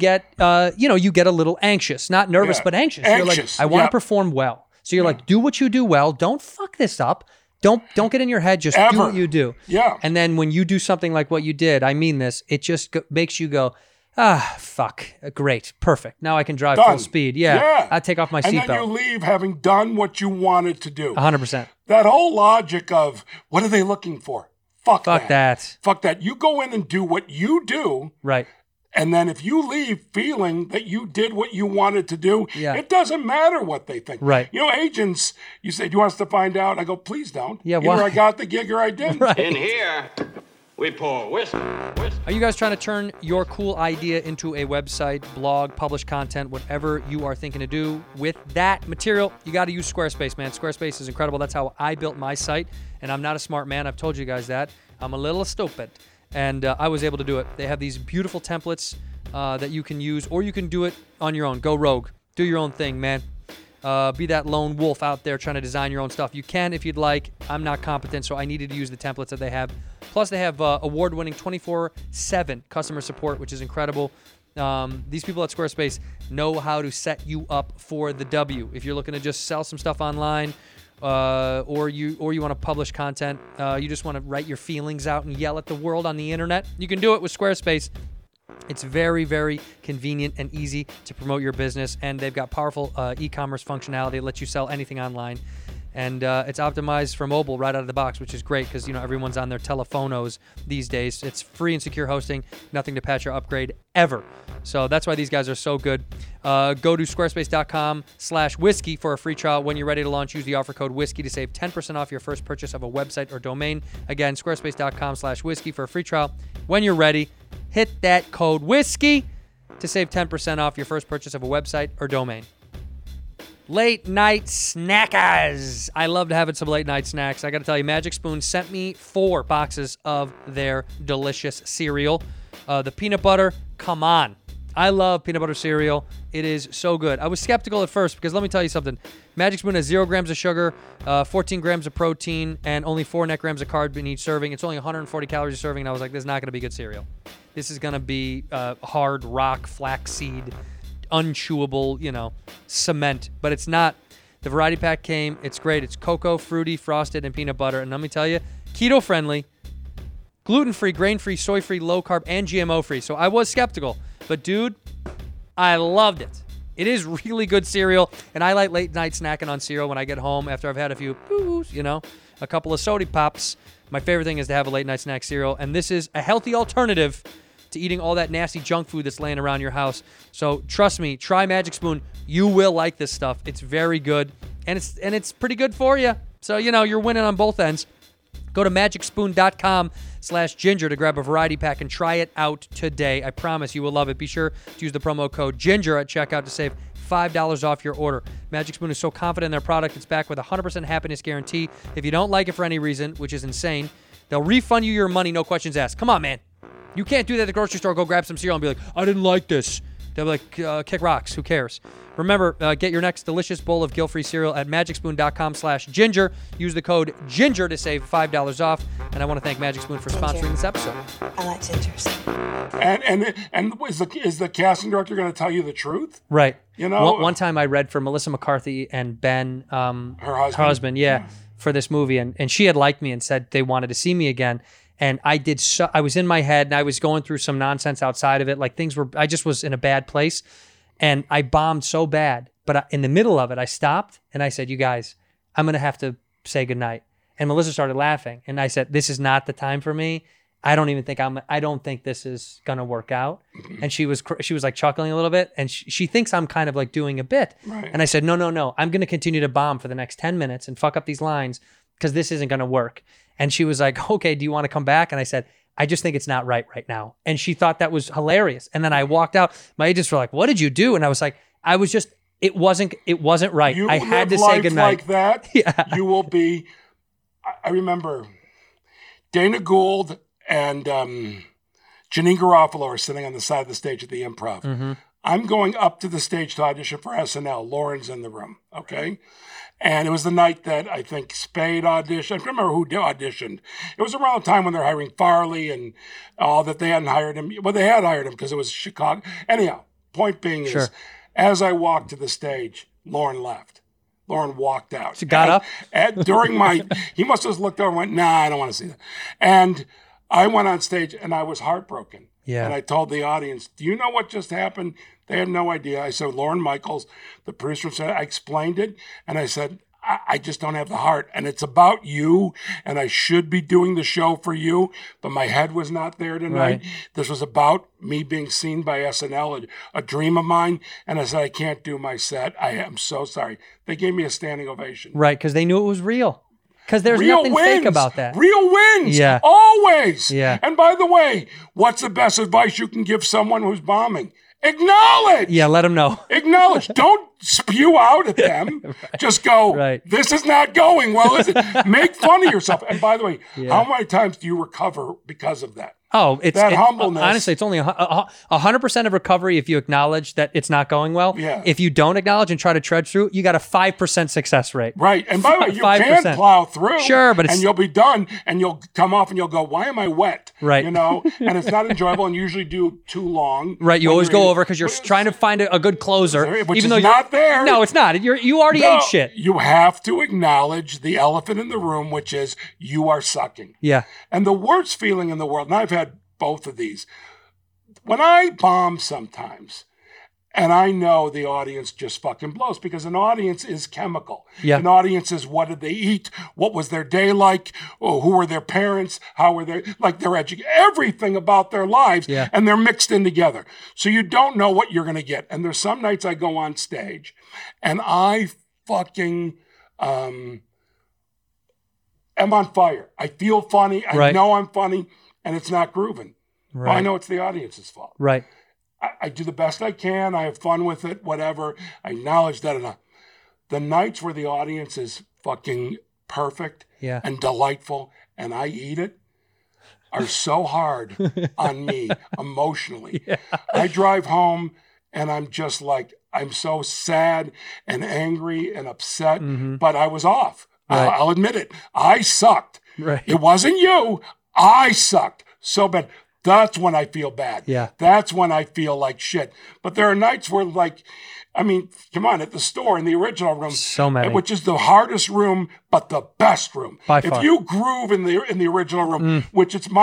Speaker 1: you get a little anxious, not nervous, but anxious. You're like, I want to perform well. So you're like, do what you do well. Don't fuck this up. Don't get in your head. Just do what you do.
Speaker 6: Yeah.
Speaker 1: And then when you do something like what you did, I mean this, it just makes you go, fuck, great, perfect. Now I can drive full speed. Yeah. I take off my seatbelt.
Speaker 6: And then you leave having done what you wanted to do.
Speaker 1: 100%.
Speaker 6: That whole logic of what are they looking for? Fuck that. Fuck that. You go in and do what you do.
Speaker 1: Right.
Speaker 6: And then if you leave feeling that you did what you wanted to do, it doesn't matter what they think.
Speaker 1: Right.
Speaker 6: You know, agents, you say, do you want us to find out? I go, please don't.
Speaker 1: Yeah,
Speaker 6: Either I got the gig or I didn't.
Speaker 1: Right.
Speaker 2: In here, we pour whiskey.
Speaker 1: Are you guys trying to turn your cool idea into a website, blog, publish content, whatever you are thinking to do with that material? You got to use Squarespace, man. Squarespace is incredible. That's how I built my site, and I'm not a smart man. I've told you guys that. I'm a little stupid, and I was able to do it. They have these beautiful templates that you can use, or you can do it on your own. Go rogue. Do your own thing, man. Be that lone wolf out there trying to design your own stuff. You can if you'd like. I'm not competent, so I needed to use the templates that they have. Plus, they have award-winning 24/7 customer support, which is incredible. These people at Squarespace know how to set you up for the W. If you're looking to just sell some stuff online, or you want to publish content, you just want to write your feelings out and yell at the world on the internet, you can do it with Squarespace. It's very, very convenient and easy to promote your business, and they've got powerful e-commerce functionality that lets you sell anything online. And it's optimized for mobile right out of the box, which is great because, everyone's on their telephonos these days. It's free and secure hosting, nothing to patch or upgrade ever. So that's why these guys are so good. Go to squarespace.com/whiskey for a free trial. When you're ready to launch, use the offer code whiskey to save 10% off your first purchase of a website or domain. Again, squarespace.com/whiskey for a free trial. When you're ready, hit that code whiskey to save 10% off your first purchase of a website or domain. Late night snackers. I love having some late night snacks. I got to tell you, Magic Spoon sent me 4 boxes of their delicious cereal. The peanut butter, come on. I love peanut butter cereal. It is so good. I was skeptical at first because let me tell you something. Magic Spoon has 0 grams of sugar, 14 grams of protein, and only 4 net grams of carb in each serving. It's only 140 calories a serving, and I was like, this is not going to be good cereal. This is going to be hard rock, flaxseed, unchewable, cement. But it's not. The variety pack came. It's great. It's cocoa, fruity, frosted, and peanut butter. And let me tell you, keto-friendly, gluten-free, grain-free, soy-free, low-carb, and GMO-free. So I was skeptical. But, dude, I loved it. It is really good cereal. And I like late-night snacking on cereal when I get home after I've had a few boos, a couple of soda pops. My favorite thing is to have a late-night snack cereal. And this is a healthy alternative to eating all that nasty junk food that's laying around your house. So trust me, try Magic Spoon. You will like this stuff. It's very good, and it's pretty good for you. So, you're winning on both ends. Go to magicspoon.com/ginger to grab a variety pack and try it out today. I promise you will love it. Be sure to use the promo code GINGER at checkout to save $5 off your order. Magic Spoon is so confident in their product, it's backed with a 100% happiness guarantee. If you don't like it for any reason, which is insane, they'll refund you your money, no questions asked. Come on, man. You can't do that at the grocery store. Go grab some cereal and be like, I didn't like this. They'll be like, kick rocks. Who cares? Remember, get your next delicious bowl of guilt-free cereal at magicspoon.com/ginger. Use the code GINGER to save $5 off. And I want to thank Magic Spoon for sponsoring this episode.
Speaker 3: I like gingers.
Speaker 6: And is the casting director going to tell you the truth?
Speaker 1: Right.
Speaker 6: One
Speaker 1: time I read for Melissa McCarthy and Ben,
Speaker 6: her husband,
Speaker 1: for this movie, and she had liked me and said they wanted to see me again. And I was in my head and I was going through some nonsense outside of it. Like I just was in a bad place and I bombed so bad. But in the middle of it, I stopped and I said, you guys, I'm going to have to say goodnight. And Melissa started laughing. And I said, this is not the time for me. I don't think this is going to work out. And she was like chuckling a little bit. And she thinks I'm kind of like doing a bit. Right. And I said, no. I'm going to continue to bomb for the next 10 minutes and fuck up these lines because this isn't going to work. And she was like, okay, do you want to come back? And I said, I just think it's not right now. And she thought that was hilarious. And then I walked out. My agents were like, what did you do? And I was like, It wasn't right.
Speaker 6: You
Speaker 1: I had to
Speaker 6: live
Speaker 1: say
Speaker 6: life
Speaker 1: goodnight.
Speaker 6: like that,
Speaker 1: Yeah.
Speaker 6: you will be. I remember Dana Gould and Janine Garofalo are sitting on the side of the stage at the Improv.
Speaker 1: Mm-hmm.
Speaker 6: I'm going up to the stage to audition for SNL. Lauren's in the room, okay? And it was the night that I think Spade auditioned. I don't remember who auditioned. It was around the time when they're hiring Farley and all that they hadn't hired him. Well, they had hired him because it was Chicago. Anyhow, point being is, as I walked to the stage, Lauren left. Lauren walked out.
Speaker 1: She got up?
Speaker 6: During my, he must have looked over and went, nah, I don't want to see that. And I went on stage and I was heartbroken.
Speaker 1: Yeah.
Speaker 6: And I told the audience, do you know what just happened? They had no idea. I said, Lauren Michaels, the producer, said, I explained it. And I said, I just don't have the heart. And it's about you. And I should be doing the show for you. But my head was not there tonight.
Speaker 1: Right.
Speaker 6: This was about me being seen by SNL, a dream of mine. And I said, I can't do my set. I am so sorry. They gave me a standing ovation.
Speaker 1: Right, because they knew it was real. Because there's
Speaker 6: Real
Speaker 1: nothing
Speaker 6: wins.
Speaker 1: fake about that.
Speaker 6: Real wins.
Speaker 1: Yeah.
Speaker 6: Always.
Speaker 1: Yeah.
Speaker 6: And by the way, what's the best advice you can give someone who's bombing? Acknowledge.
Speaker 1: Yeah, let them know.
Speaker 6: Acknowledge. Don't spew out at them. Right. Just go, this is not going well, is it? Make fun of yourself. And by the way, how many times do you recover because of that?
Speaker 1: Oh,
Speaker 6: humbleness.
Speaker 1: Honestly, it's only 100% of recovery if you acknowledge that it's not going well.
Speaker 6: Yeah.
Speaker 1: If you don't acknowledge and try to tread through, you got a 5% success rate.
Speaker 6: Right. And by the way, you
Speaker 1: 5%.
Speaker 6: can plow through.
Speaker 1: Sure, but
Speaker 6: and you'll be done and you'll come off and you'll go, why am I wet?
Speaker 1: Right.
Speaker 6: You know, and it's not enjoyable and usually do too long.
Speaker 1: Right. You always go over because you're trying to find a good closer.
Speaker 6: Which
Speaker 1: even
Speaker 6: is
Speaker 1: though
Speaker 6: not there.
Speaker 1: No, it's not. You already ate shit.
Speaker 6: You have to acknowledge the elephant in the room, which is you are sucking.
Speaker 1: Yeah.
Speaker 6: And the worst feeling in the world, and I've had both of these, when I bomb sometimes, and I know the audience just fucking blows because an audience is chemical.
Speaker 1: Yeah.
Speaker 6: An audience is what did they eat? What was their day like? Oh, who were their parents? How were they, like their education? Everything about their lives.
Speaker 1: Yeah.
Speaker 6: And they're mixed in together. So you don't know what you're going to get. And there's some nights I go on stage and I fucking am on fire. I feel funny. I know I'm funny and it's not grooving.
Speaker 1: Right.
Speaker 6: Well, I know it's the audience's fault.
Speaker 1: Right.
Speaker 6: I do the best I can. I have fun with it, whatever. I acknowledge that. The nights where the audience is fucking perfect and delightful and I eat it are so hard on me emotionally. Yeah. I drive home and I'm just like, I'm so sad and angry and upset, but I was off. Right. I'll admit it. I sucked.
Speaker 1: Right.
Speaker 6: It wasn't you. I sucked so bad. That's when I feel bad.
Speaker 1: Yeah.
Speaker 6: That's when I feel like shit. But there are nights where, like, I mean, come on, at the store in the original room,
Speaker 1: so many,
Speaker 6: which is the hardest room, but the best room.
Speaker 1: By far.
Speaker 6: If you groove in the original room, which it's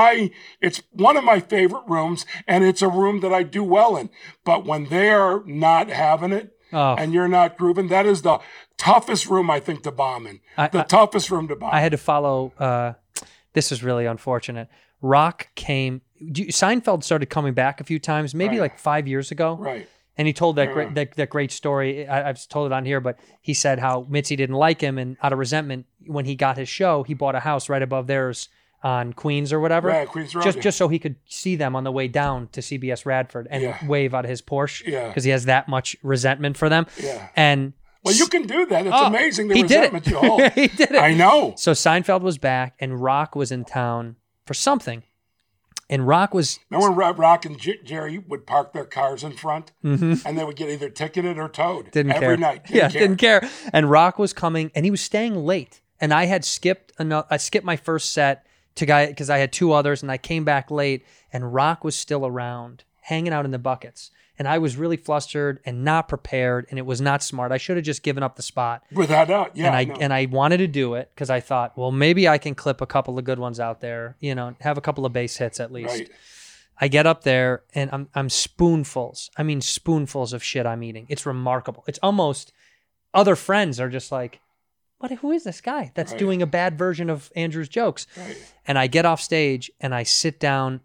Speaker 6: one of my favorite rooms, and it's a room that I do well in. But when they're not having it and you're not grooving, that is the toughest room I think to bomb in. Toughest room to bomb.
Speaker 1: I had to follow. This is really unfortunate. Rock came. Seinfeld started coming back a few times, maybe like 5 years ago.
Speaker 6: Right.
Speaker 1: And he told that great story. I've told it on here, but he said how Mitzi didn't like him, and out of resentment, when he got his show, he bought a house right above theirs on Queens or whatever.
Speaker 6: Right, Queens Road.
Speaker 1: Just so he could see them on the way down to CBS Radford and wave out of his Porsche.
Speaker 6: Yeah.
Speaker 1: Because he has that much resentment for them.
Speaker 6: Yeah.
Speaker 1: And
Speaker 6: well, you can do that. It's amazing the
Speaker 1: he
Speaker 6: resentment
Speaker 1: did it.
Speaker 6: you hold.
Speaker 1: He did it.
Speaker 6: I know.
Speaker 1: So Seinfeld was back, and Rock was in town for something. And Rock was...
Speaker 6: Remember when Rock and Jerry would park their cars in front? And they would get either ticketed or towed. Every night.
Speaker 1: Didn't care. And Rock was coming, and he was staying late. And I had skipped my first set because I had two others, and I came back late, and Rock was still around, hanging out in the buckets. And I was really flustered and not prepared, and it was not smart. I should have just given up the spot.
Speaker 6: Without doubt, yeah.
Speaker 1: And I wanted to do it because I thought, well, maybe I can clip a couple of good ones out there, have a couple of base hits at least.
Speaker 6: Right.
Speaker 1: I get up there, and I'm spoonfuls. I mean, spoonfuls of shit I'm eating. It's remarkable. It's almost, other friends are just like, who is this guy that's doing a bad version of Andrew's jokes? Right. And I get off stage, and I sit down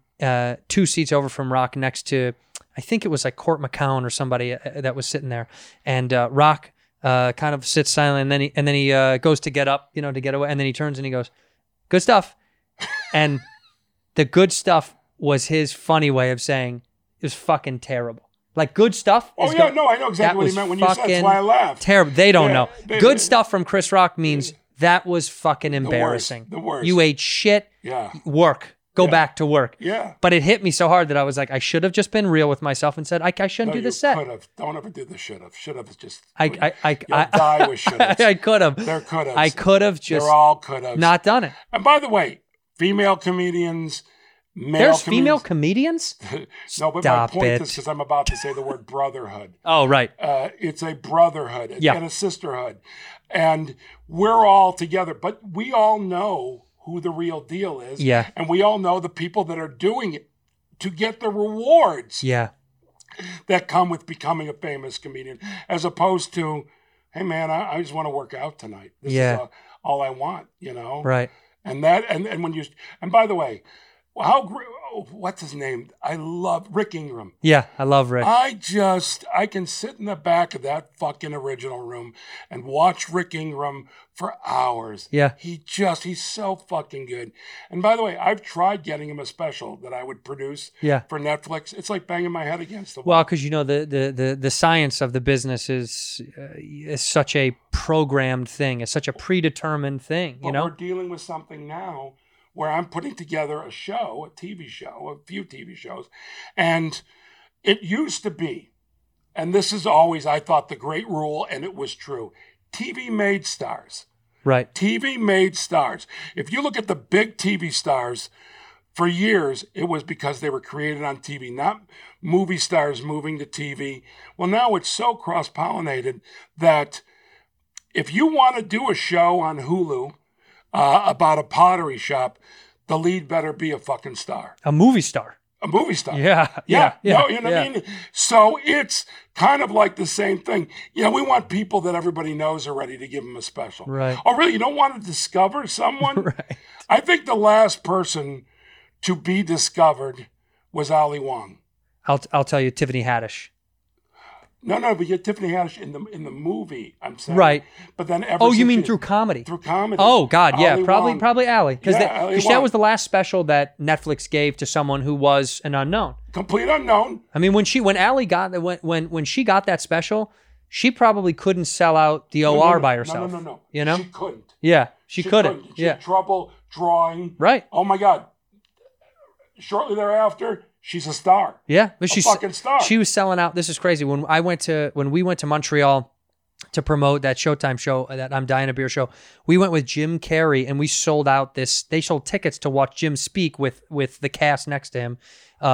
Speaker 1: 2 seats over from Rock next to, I think it was like Court McCown or somebody that was sitting there, and Rock kind of sits silent, and then he goes to get up, to get away, and then he turns and he goes, "Good stuff," and the good stuff was his funny way of saying it was fucking terrible. Like good stuff.
Speaker 6: Oh,
Speaker 1: is
Speaker 6: yeah,
Speaker 1: good.
Speaker 6: no, I know exactly
Speaker 1: That
Speaker 6: what he
Speaker 1: was
Speaker 6: meant when you said, that's
Speaker 1: fucking
Speaker 6: why I laughed.
Speaker 1: Terrible. They don't
Speaker 6: Yeah,
Speaker 1: know.
Speaker 6: they-
Speaker 1: Good stuff from Chris Rock means that was fucking embarrassing.
Speaker 6: The worst.
Speaker 1: You ate shit.
Speaker 6: Yeah.
Speaker 1: Work. Go
Speaker 6: Yeah.
Speaker 1: back to work.
Speaker 6: Yeah.
Speaker 1: But it hit me so hard that I was like, I should have just been real with myself and said, I shouldn't do
Speaker 6: you
Speaker 1: the set.
Speaker 6: could have. Don't ever do the should have. Should have just.
Speaker 1: I
Speaker 6: You'll die with should have.
Speaker 1: I could have.
Speaker 6: There could have.
Speaker 1: I could have just
Speaker 6: They're all could have.
Speaker 1: not done it.
Speaker 6: And by the way, female comedians, male
Speaker 1: There's female
Speaker 6: comedians.
Speaker 1: comedians?
Speaker 6: No, but
Speaker 1: Stop
Speaker 6: my point
Speaker 1: it.
Speaker 6: is because I'm about to say the word brotherhood.
Speaker 1: Oh, right.
Speaker 6: It's a brotherhood
Speaker 1: Yeah.
Speaker 6: and a sisterhood. And we're all together, but we all know who the real deal is.
Speaker 1: Yeah.
Speaker 6: And we all know the people that are doing it to get the rewards
Speaker 1: Yeah.
Speaker 6: that come with becoming a famous comedian, as opposed to, hey man, I just want to work out tonight. This
Speaker 1: Yeah.
Speaker 6: is all I want, you know?
Speaker 1: Right.
Speaker 6: And when you, and by the way, what's his name? I love Rick Ingraham.
Speaker 1: Yeah. I love Rick.
Speaker 6: I can sit in the back of that fucking original room and watch Rick Ingraham for hours.
Speaker 1: Yeah.
Speaker 6: He's so fucking good. And by the way, I've tried getting him a special that I would produce
Speaker 1: Yeah.
Speaker 6: for Netflix. It's like banging my head against the wall.
Speaker 1: Well, because you know the science of the business is such a programmed thing. It's such a predetermined thing.
Speaker 6: But
Speaker 1: You know.
Speaker 6: we're dealing with something now where I'm putting together a show, a TV show, a few TV shows. And it used to be, and this is always, I thought, the great rule, and it was true. TV made stars.
Speaker 1: Right.
Speaker 6: TV made stars. If you look at the big TV stars, for years, it was because they were created on TV, not movie stars moving to TV. Well, now it's so cross-pollinated that if you want to do a show on Hulu about a pottery shop, the lead better be a fucking star.
Speaker 1: A movie star.
Speaker 6: A movie star.
Speaker 1: Yeah.
Speaker 6: No, you know what I mean? So it's kind of like the same thing. We want people that everybody knows already to give them a special.
Speaker 1: Right.
Speaker 6: Oh, really? You don't want to discover someone?
Speaker 1: Right.
Speaker 6: I think the last person to be discovered was Ali Wong.
Speaker 1: I'll tell you, Tiffany Haddish.
Speaker 6: No, but you get Tiffany Haddish in the movie, I'm saying.
Speaker 1: Right.
Speaker 6: But then
Speaker 1: Oh, you mean through comedy?
Speaker 6: Through comedy.
Speaker 1: Oh God, yeah,
Speaker 6: Ali
Speaker 1: probably
Speaker 6: Wong.
Speaker 1: Ali, because
Speaker 6: Yeah, Ali
Speaker 1: that
Speaker 6: Wong.
Speaker 1: was the last special that Netflix gave to someone who was an unknown.
Speaker 6: Complete unknown.
Speaker 1: I mean, when Ali got when she got that special, she probably couldn't sell out the OR by herself.
Speaker 6: No.
Speaker 1: You know?
Speaker 6: She couldn't.
Speaker 1: Yeah, she couldn't.
Speaker 6: She
Speaker 1: Yeah,
Speaker 6: had trouble drawing.
Speaker 1: right.
Speaker 6: Oh my God. Shortly thereafter, she's a star.
Speaker 1: Yeah, but she's
Speaker 6: fucking star.
Speaker 1: She was selling out. This is crazy. When we went to Montreal to promote that Showtime show, that I'm Dying a Beer show, we went with Jim Carrey and we sold out this. They sold tickets to watch Jim speak with the cast next to him,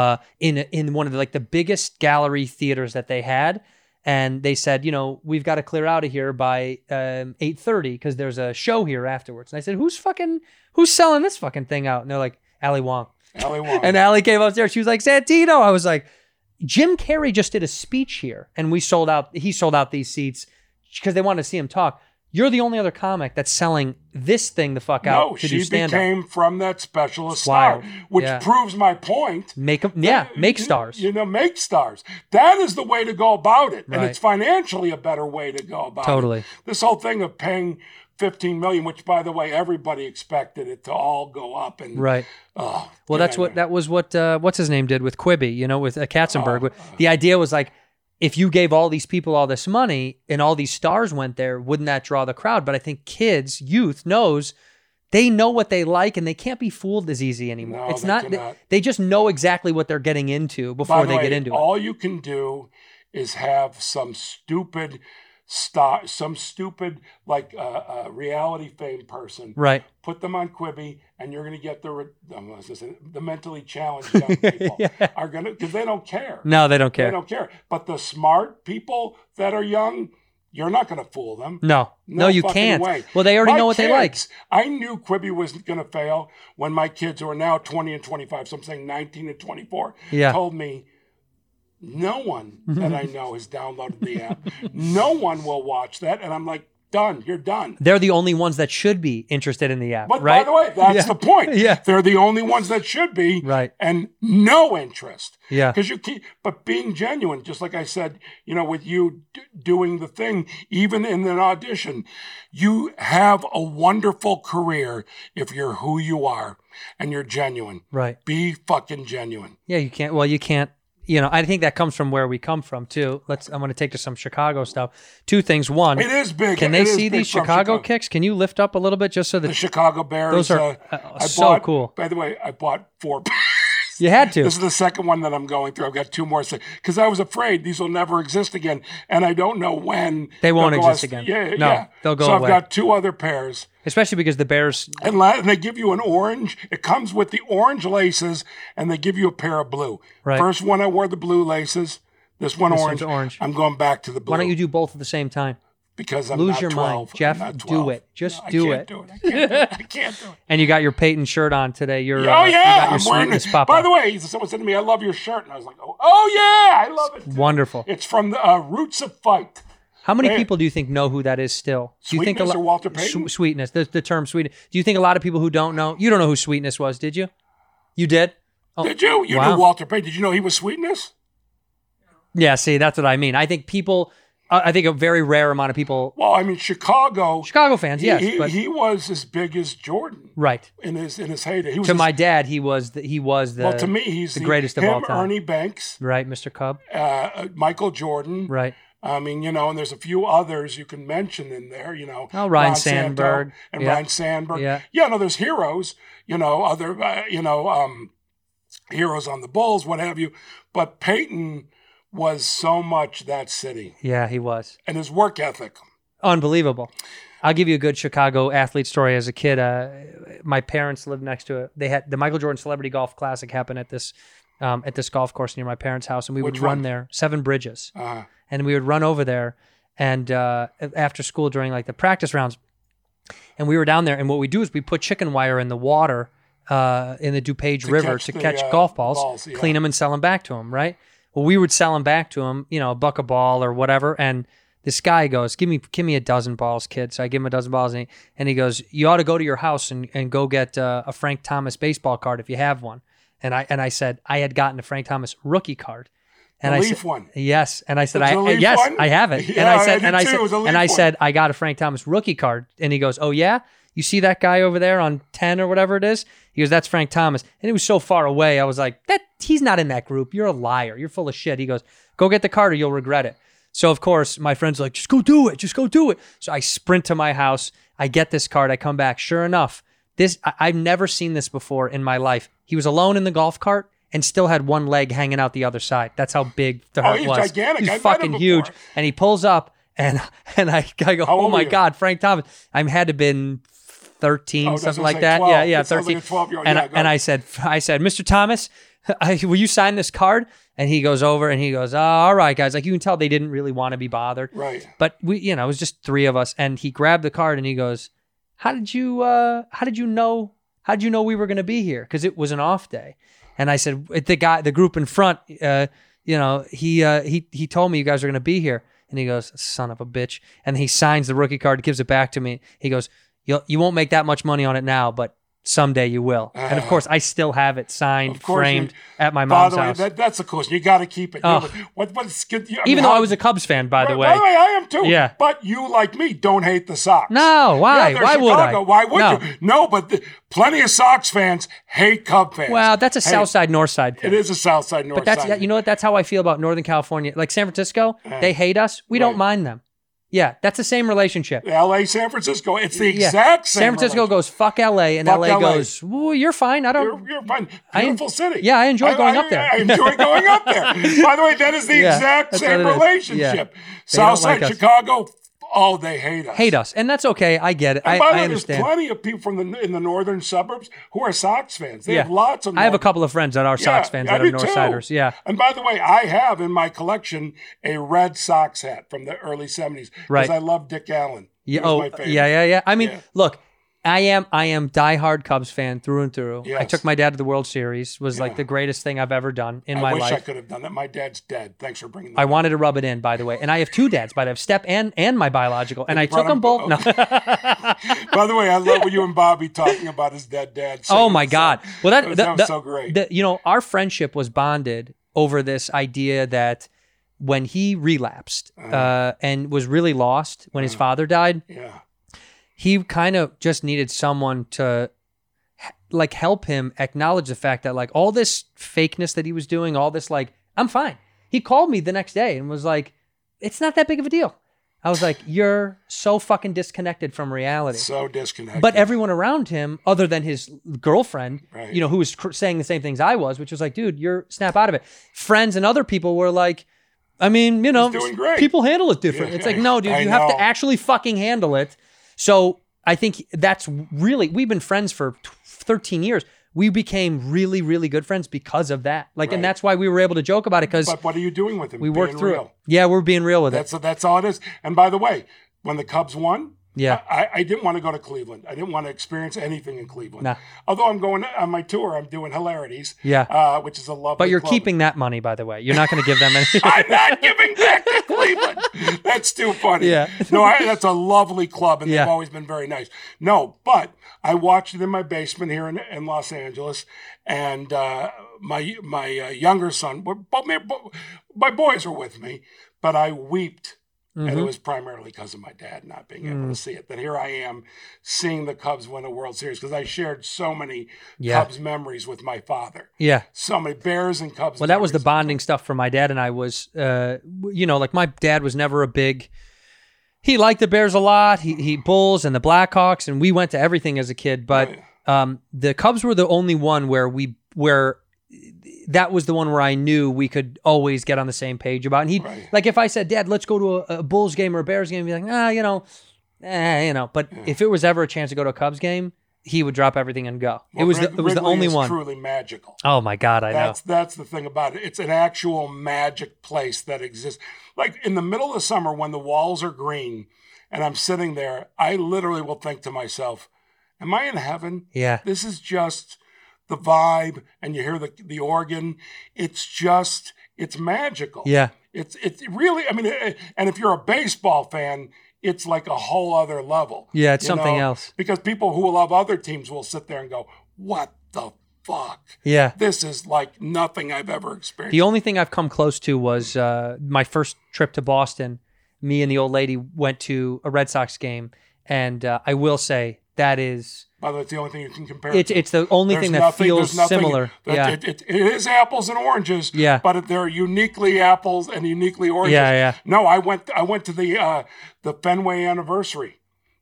Speaker 1: in one of the biggest gallery theaters that they had. And they said, we've got to clear out of here by 8:30 because there's a show here afterwards. And I said, who's selling this fucking thing out? And they're like, Ali Wong.
Speaker 6: Ali Wong.
Speaker 1: And Ali came upstairs. She was like, Santino. I was like, Jim Carrey just did a speech here, and he sold out these seats because they wanted to see him talk. You're the only other comic that's selling this thing the fuck out to do
Speaker 6: she
Speaker 1: stand-up.
Speaker 6: became from that special a star,
Speaker 1: wild.
Speaker 6: which
Speaker 1: Yeah.
Speaker 6: proves my point.
Speaker 1: Make stars.
Speaker 6: Make stars. That is the way to go about it, and
Speaker 1: Right.
Speaker 6: it's financially a better way to go about
Speaker 1: Totally.
Speaker 6: it. This whole thing of paying $15 million, which by the way, everybody expected it to all go up, and
Speaker 1: Right.
Speaker 6: Oh,
Speaker 1: Well,
Speaker 6: yeah,
Speaker 1: that was what what's his name did with Quibi, with Katzenberg. The idea was like, if you gave all these people all this money and all these stars went there, wouldn't that draw the crowd? But I think youth knows, they know what they like and they can't be fooled as easy anymore.
Speaker 6: No,
Speaker 1: It's
Speaker 6: they
Speaker 1: not,
Speaker 6: cannot.
Speaker 1: they just know exactly what they're getting into
Speaker 6: By
Speaker 1: before
Speaker 6: the
Speaker 1: they
Speaker 6: way,
Speaker 1: get into it.
Speaker 6: all you can do is have some stupid star, some stupid reality fame person,
Speaker 1: Right.
Speaker 6: put them on Quibi, and you're going to get the mentally challenged young people are going to, because they don't care.
Speaker 1: No, they don't care.
Speaker 6: They don't care. But the smart people that are young, you're not going to fool them.
Speaker 1: No, you
Speaker 6: fucking
Speaker 1: can't.
Speaker 6: way.
Speaker 1: Well, they already
Speaker 6: My
Speaker 1: know what they like.
Speaker 6: kids, I knew Quibi was going to fail when my kids, who are now 20 and 25, so I'm saying 19 and 24,
Speaker 1: Yeah.
Speaker 6: told me, no one that I know has downloaded the app. No one will watch that. And I'm like, done. You're done.
Speaker 1: They're the only ones that should be interested in the app,
Speaker 6: But
Speaker 1: right?
Speaker 6: by the way, that's the point.
Speaker 1: Yeah.
Speaker 6: They're the only ones that should be.
Speaker 1: Right.
Speaker 6: And no interest.
Speaker 1: Yeah.
Speaker 6: Because but being genuine, just like I said, with you doing the thing, even in an audition, you have a wonderful career if you're who you are and you're genuine.
Speaker 1: Right.
Speaker 6: Be fucking genuine.
Speaker 1: Yeah, you can't. Well, you can't. I think that comes from where we come from too. I'm going to take to some Chicago stuff. Two things. One,
Speaker 6: It is big.
Speaker 1: can
Speaker 6: It
Speaker 1: they
Speaker 6: is
Speaker 1: see
Speaker 6: big
Speaker 1: these
Speaker 6: from
Speaker 1: Chicago kicks? Can you lift up a little bit just so
Speaker 6: The
Speaker 1: that
Speaker 6: Chicago Bears.
Speaker 1: those are
Speaker 6: I
Speaker 1: so
Speaker 6: bought,
Speaker 1: cool?
Speaker 6: By the way, I bought 4 pairs.
Speaker 1: You had to.
Speaker 6: This is the second one that I'm going through. I've got 2 more because I was afraid these will never exist again, and I don't know when
Speaker 1: They won't
Speaker 6: they'll go
Speaker 1: exist again.
Speaker 6: Yeah,
Speaker 1: No,
Speaker 6: yeah.
Speaker 1: they'll go
Speaker 6: so
Speaker 1: away.
Speaker 6: I've got 2 other pairs,
Speaker 1: Especially because the Bears.
Speaker 6: and they give you an orange. It comes with the orange laces, and they give you a pair of blue.
Speaker 1: Right.
Speaker 6: First one I wore the blue laces. This one
Speaker 1: This
Speaker 6: orange.
Speaker 1: one's orange.
Speaker 6: I'm going back to the blue.
Speaker 1: Why don't you do both at the same time?
Speaker 6: Because I'm
Speaker 1: Lose
Speaker 6: not
Speaker 1: your
Speaker 6: 12.
Speaker 1: mind,
Speaker 6: I'm
Speaker 1: Jeff.
Speaker 6: not
Speaker 1: Do
Speaker 6: 12.
Speaker 1: it. Just
Speaker 6: No,
Speaker 1: do
Speaker 6: I
Speaker 1: it.
Speaker 6: can't do it. I can't do it. I can't do it.
Speaker 1: And you got your Peyton shirt on today. You're,
Speaker 6: Oh
Speaker 1: you got
Speaker 6: yeah,
Speaker 1: your
Speaker 6: I'm wearing
Speaker 1: sweetness
Speaker 6: it.
Speaker 1: papa.
Speaker 6: By the way, someone said to me, "I love your shirt," and I was like, "Oh yeah, I love it."
Speaker 1: Wonderful.
Speaker 6: It's from the Roots of Fight.
Speaker 1: How many
Speaker 6: Hey.
Speaker 1: people do you think know who that is still? Do you think
Speaker 6: Sweetness or Walter Payton?
Speaker 1: Sweetness, the term sweetness. Do you think a lot of people who don't know? You don't know who Sweetness was, did you? You did? Oh,
Speaker 6: Did you? You
Speaker 1: wow.
Speaker 6: knew Walter Payton. Did you know he was Sweetness?
Speaker 1: Yeah, see, that's what I mean. I think people, I think a very rare amount of people,
Speaker 6: Well, I mean, Chicago
Speaker 1: fans, yes, but
Speaker 6: he was as big as Jordan
Speaker 1: right.
Speaker 6: in his heyday. He was
Speaker 1: To my dad, he was the
Speaker 6: well, to me, he's
Speaker 1: the greatest of
Speaker 6: him,
Speaker 1: all time.
Speaker 6: Ernie Banks,
Speaker 1: Right, Mr. Cub.
Speaker 6: Michael Jordan.
Speaker 1: Right.
Speaker 6: I mean, and there's a few others you can mention in there,
Speaker 1: Oh, Ryan
Speaker 6: Ron Santo
Speaker 1: Sandberg.
Speaker 6: and
Speaker 1: Yeah.
Speaker 6: Ryan Sandberg.
Speaker 1: Yeah.
Speaker 6: No, there's heroes, other, heroes on the Bulls, what have you. But Peyton was so much that city
Speaker 1: Yeah, he was.
Speaker 6: and his work ethic.
Speaker 1: Unbelievable. I'll give you a good Chicago athlete story. As a kid, my parents lived next to it. They had the Michael Jordan Celebrity Golf Classic happen at this golf course near my parents' house, and we would
Speaker 6: Which
Speaker 1: run
Speaker 6: one?
Speaker 1: there, 7 Bridges,
Speaker 6: Uh,
Speaker 1: and we would run over there, and after school during like the practice rounds, and we were down there, and what we do is we put chicken wire in the water in the DuPage River
Speaker 6: catch
Speaker 1: to
Speaker 6: the,
Speaker 1: catch golf balls,
Speaker 6: yeah.
Speaker 1: clean them, and sell them back to them. Right. Well, we would sell them back to him, $1 a ball or whatever, and this guy goes, give me a dozen balls, kid. So I give him a dozen balls, and he goes, you ought to go to your house and go get a Frank Thomas baseball card if you have one. And I said I had gotten a Frank Thomas rookie card, and
Speaker 6: The
Speaker 1: I
Speaker 6: Leaf
Speaker 1: said,
Speaker 6: one.
Speaker 1: yes, and I said,
Speaker 6: The Leaf
Speaker 1: yes,
Speaker 6: one?
Speaker 1: I have it,
Speaker 6: Yeah,
Speaker 1: and I
Speaker 6: I
Speaker 1: said,
Speaker 6: did
Speaker 1: and I
Speaker 6: too. It was a
Speaker 1: said,
Speaker 6: Leaf
Speaker 1: and I
Speaker 6: one.
Speaker 1: said, I got a Frank Thomas rookie card, and he goes, oh yeah, you see that guy over there on 10 or whatever it is? He goes, that's Frank Thomas, and it was so far away. I was like, he's not in that group. You're a liar. You're full of shit. He goes, go get the card or you'll regret it. So, of course, my friend's like, just go do it. Just go do it. So I sprint to my house. I get this card. I come back. Sure enough, I've never seen this before in my life. He was alone in the golf cart and still had one leg hanging out the other side. That's how big the hurt
Speaker 6: he's
Speaker 1: was.
Speaker 6: gigantic.
Speaker 1: He's
Speaker 6: I've met
Speaker 1: fucking
Speaker 6: him
Speaker 1: huge.
Speaker 6: before.
Speaker 1: And he pulls up, and I go,
Speaker 6: How
Speaker 1: oh
Speaker 6: old
Speaker 1: my
Speaker 6: were you?
Speaker 1: God, Frank Thomas. I had to have been 13,
Speaker 6: Oh, that's
Speaker 1: something
Speaker 6: what I
Speaker 1: like
Speaker 6: say,
Speaker 1: that.
Speaker 6: 12.
Speaker 1: Yeah,
Speaker 6: That sounds
Speaker 1: 13.
Speaker 6: like a 12-year-old.
Speaker 1: And,
Speaker 6: Yeah, go
Speaker 1: and
Speaker 6: ahead.
Speaker 1: I said, Mr. Thomas, will you sign this card? And he goes over and he goes, oh, all right, guys. Like, you can tell they didn't really want to be bothered.
Speaker 6: Right.
Speaker 1: But we, it was just 3 of us. And he grabbed the card and he goes, how did you know we were going to be here? Because it was an off day. And I said, the group in front, he told me you guys are going to be here. And he goes, son of a bitch. And he signs the rookie card, gives it back to me. He goes, you won't make that much money on it now, but someday you will. And of course, I still have it signed,
Speaker 6: Of course,
Speaker 1: framed at my
Speaker 6: By
Speaker 1: mom's
Speaker 6: the way,
Speaker 1: house.
Speaker 6: that's a question. You got to keep it.
Speaker 1: Oh.
Speaker 6: What's good?
Speaker 1: Even though I was a Cubs fan, by the way.
Speaker 6: By the way, I am too.
Speaker 1: Yeah.
Speaker 6: But you, like me, don't hate the Sox.
Speaker 1: No, why?
Speaker 6: Yeah, they're
Speaker 1: Why would I?
Speaker 6: Chicago. Why would
Speaker 1: No.
Speaker 6: you? No, but plenty of Sox fans hate Cub fans.
Speaker 1: Well, that's a
Speaker 6: Hey,
Speaker 1: South Side, North Side thing.
Speaker 6: It is a South Side, North
Speaker 1: But that's,
Speaker 6: Side.
Speaker 1: you know what? That's how I feel about Northern California. Like San Francisco, they hate us. We don't
Speaker 6: Right.
Speaker 1: mind them. Yeah, that's the same relationship.
Speaker 6: L.A., San Francisco. It's the
Speaker 1: Yeah.
Speaker 6: exact same.
Speaker 1: San Francisco goes, fuck LA, and
Speaker 6: Fuck
Speaker 1: LA
Speaker 6: LA.
Speaker 1: goes, well, you're fine. I don't.
Speaker 6: You're fine.
Speaker 1: I-
Speaker 6: Beautiful city.
Speaker 1: yeah, I enjoy going up there.
Speaker 6: I enjoy going up there. By the way, that is the
Speaker 1: Yeah,
Speaker 6: exact
Speaker 1: that's
Speaker 6: same
Speaker 1: what it is.
Speaker 6: relationship.
Speaker 1: Yeah. They
Speaker 6: South
Speaker 1: don't like
Speaker 6: Side
Speaker 1: us.
Speaker 6: Chicago. Oh, they hate us.
Speaker 1: Hate us. And that's okay. I get it.
Speaker 6: And
Speaker 1: I
Speaker 6: by the way,
Speaker 1: understand.
Speaker 6: there's plenty of people in the northern suburbs who are Sox fans. They
Speaker 1: Yeah.
Speaker 6: have lots of.
Speaker 1: I have a
Speaker 6: northern-
Speaker 1: couple of friends that are Sox fans
Speaker 6: I
Speaker 1: that are
Speaker 6: do too.
Speaker 1: Northsiders. Yeah.
Speaker 6: And by the way, I have in my collection a Red Sox hat from the early 70s.
Speaker 1: Right.
Speaker 6: Because I love Dick Allen. He
Speaker 1: Yeah.
Speaker 6: was
Speaker 1: Oh,
Speaker 6: my favorite.
Speaker 1: yeah. I mean,
Speaker 6: Yeah.
Speaker 1: look, I am diehard Cubs fan through and through. I
Speaker 6: Yes.
Speaker 1: took my dad to the World Series. Was like the greatest thing I've ever done in my
Speaker 6: I wish
Speaker 1: life.
Speaker 6: I could have done that. My dad's dead. Thanks for bringing that
Speaker 1: I
Speaker 6: up.
Speaker 1: wanted to rub it in, by the way. And I have 2 dads, but I have Step and my biological. And I
Speaker 6: brought
Speaker 1: took them
Speaker 6: him-
Speaker 1: both. No.
Speaker 6: By the way, I love when you and Bobby talking about his dead dad.
Speaker 1: Oh my God! Well,
Speaker 6: that was so great.
Speaker 1: Our friendship was bonded over this idea that when he relapsed and was really lost when his father died,
Speaker 6: Yeah.
Speaker 1: he kind of just needed someone to like help him acknowledge the fact that like all this fakeness that he was doing, all this like I'm fine. He called me the next day and was like, it's not that big of a deal. I was like, you're so fucking disconnected from reality.
Speaker 6: So disconnected.
Speaker 1: But everyone around him, other than his girlfriend,
Speaker 6: Right.
Speaker 1: who was saying the same things I was, which was like, dude, you're snap out of it. Friends and other people were like, I mean,
Speaker 6: doing great.
Speaker 1: people handle it different.
Speaker 6: Yeah.
Speaker 1: It's like, no, dude,
Speaker 6: I
Speaker 1: you have
Speaker 6: know.
Speaker 1: to actually fucking handle it. So I think that's really, we've been friends for 13 years. We became really, really good friends because of that. Like, and
Speaker 6: Right.
Speaker 1: that's why we were able to joke about it because
Speaker 6: But what are you doing with him?
Speaker 1: we worked
Speaker 6: Being
Speaker 1: through
Speaker 6: real.
Speaker 1: it. Yeah, we're being real with it.
Speaker 6: That's all it is. And by the way, when the Cubs won,
Speaker 1: Yeah.
Speaker 6: I didn't want to go to Cleveland. I didn't want to experience anything in Cleveland.
Speaker 1: Nah.
Speaker 6: Although I'm going on my tour, I'm doing Hilarities.
Speaker 1: Yeah.
Speaker 6: Which is a lovely
Speaker 1: But you're
Speaker 6: club.
Speaker 1: keeping that money, by the way. You're not going to give them any.
Speaker 6: I'm not giving back to Cleveland. That's too funny.
Speaker 1: Yeah.
Speaker 6: No, that's a lovely club, and
Speaker 1: Yeah.
Speaker 6: they've always been very nice. No, but I watched it in my basement here in Los Angeles, and my younger son, my boys were with me, but I wept. And
Speaker 1: Mm-hmm.
Speaker 6: it was primarily because of my dad not being able to see it. That here I am seeing the Cubs win a World Series because I shared so many
Speaker 1: Yeah.
Speaker 6: Cubs memories with my father.
Speaker 1: Yeah.
Speaker 6: So many Bears and Cubs.
Speaker 1: Well, that was the
Speaker 6: memories.
Speaker 1: bonding stuff for my dad and I was, like my dad was never he liked the Bears a lot. He Bulls and the Blackhawks, and we went to everything as a kid. But the Cubs were the only one where that was the one where I knew we could always get on the same page about. And he, like, if I said, Dad, let's go to a Bulls game or a Bears game, he'd be like, But if it was ever a chance to go to a Cubs game, he would drop everything and go.
Speaker 6: Well,
Speaker 1: it was the
Speaker 6: Wrigley
Speaker 1: only
Speaker 6: is
Speaker 1: one.
Speaker 6: truly magical.
Speaker 1: Oh my God, I know.
Speaker 6: That's the thing about it. It's an actual magic place that exists. Like in the middle of summer when the walls are green and I'm sitting there, I literally will think to myself, am I in heaven?
Speaker 1: Yeah.
Speaker 6: This is just the vibe, and you hear the organ. It's magical.
Speaker 1: Yeah.
Speaker 6: It's really, I mean, and if you're a baseball fan, it's like a whole other level.
Speaker 1: Yeah, it's
Speaker 6: you
Speaker 1: something
Speaker 6: know?
Speaker 1: else.
Speaker 6: Because people who love other teams will sit there and go, what the fuck?
Speaker 1: Yeah.
Speaker 6: This is like nothing I've ever experienced.
Speaker 1: The only thing I've come close to was my first trip to Boston. Me and the old lady went to a Red Sox game, and I will say that is...
Speaker 6: By the way, it's the only thing you can compare it to.
Speaker 1: It's the only thing that feels similar. Yeah.
Speaker 6: It is apples and oranges,
Speaker 1: Yeah.
Speaker 6: but they're uniquely apples and uniquely oranges.
Speaker 1: Yeah.
Speaker 6: No, I went to the Fenway anniversary,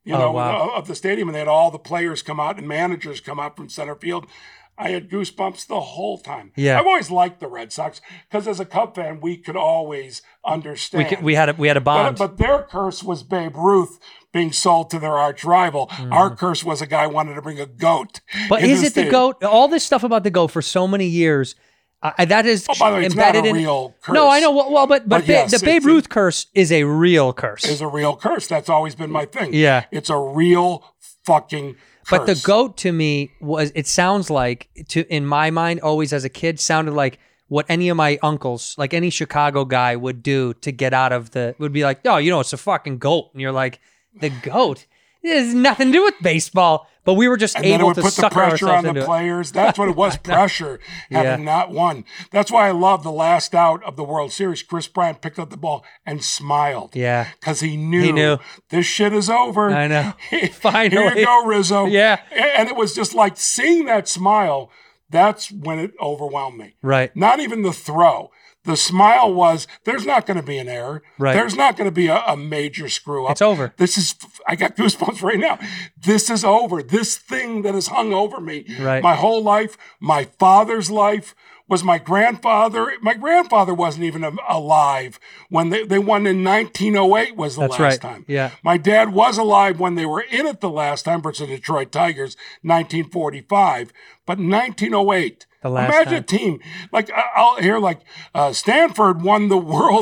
Speaker 1: wow.
Speaker 6: of the stadium, and they had all the players come out and managers come out from center field. I had goosebumps the whole time.
Speaker 1: Yeah.
Speaker 6: I've always liked the Red Sox because as a Cub fan, we could always understand.
Speaker 1: We had a bond.
Speaker 6: But their curse was Babe Ruth being sold to their arch rival. Our curse was a guy wanted to bring a goat.
Speaker 1: But
Speaker 6: into
Speaker 1: is it the
Speaker 6: stadium.
Speaker 1: GOAT? All this stuff about the GOAT for so many years, that is
Speaker 6: by the way, it's not
Speaker 1: embedded
Speaker 6: a
Speaker 1: in.
Speaker 6: real curse.
Speaker 1: No, I know. Well, but
Speaker 6: yes,
Speaker 1: the Babe
Speaker 6: it's
Speaker 1: Ruth curse is a real curse.
Speaker 6: Is a real curse. That's always been my thing.
Speaker 1: Yeah.
Speaker 6: It's a real fucking curse.
Speaker 1: But the GOAT to me it sounds like, in my mind, always as a kid, sounded like what any of my uncles, like any Chicago guy would do to get out of would be like, oh, it's a fucking GOAT. And you're like, the GOAT? It has nothing to do with baseball. But we were just
Speaker 6: and then it
Speaker 1: able
Speaker 6: would
Speaker 1: to
Speaker 6: put the
Speaker 1: sucker
Speaker 6: pressure
Speaker 1: ourselves
Speaker 6: on
Speaker 1: into
Speaker 6: the
Speaker 1: it.
Speaker 6: players. That's what it was, pressure, having not won. That's why I love the last out of the World Series. Chris Bryant picked up the ball and smiled.
Speaker 1: Yeah.
Speaker 6: Because he knew this shit is over.
Speaker 1: I know. Finally.
Speaker 6: Here you go, Rizzo.
Speaker 1: Yeah.
Speaker 6: And it was just like seeing that smile, that's when it overwhelmed me.
Speaker 1: Right.
Speaker 6: Not even the throw. The smile was, there's not going to be an error.
Speaker 1: Right.
Speaker 6: There's not going to be a major screw up.
Speaker 1: It's over.
Speaker 6: I got goosebumps right now. This is over. This thing that has hung over me
Speaker 1: Right.
Speaker 6: my whole life, my father's life, was my grandfather. My grandfather wasn't even alive when they won in 1908 was the
Speaker 1: That's
Speaker 6: last
Speaker 1: right.
Speaker 6: time.
Speaker 1: Yeah.
Speaker 6: My dad was alive when they were in it the last time versus the Detroit Tigers, 1945. But 1908.
Speaker 1: The last
Speaker 6: Imagine
Speaker 1: time.
Speaker 6: a team like I'll hear like Stanford won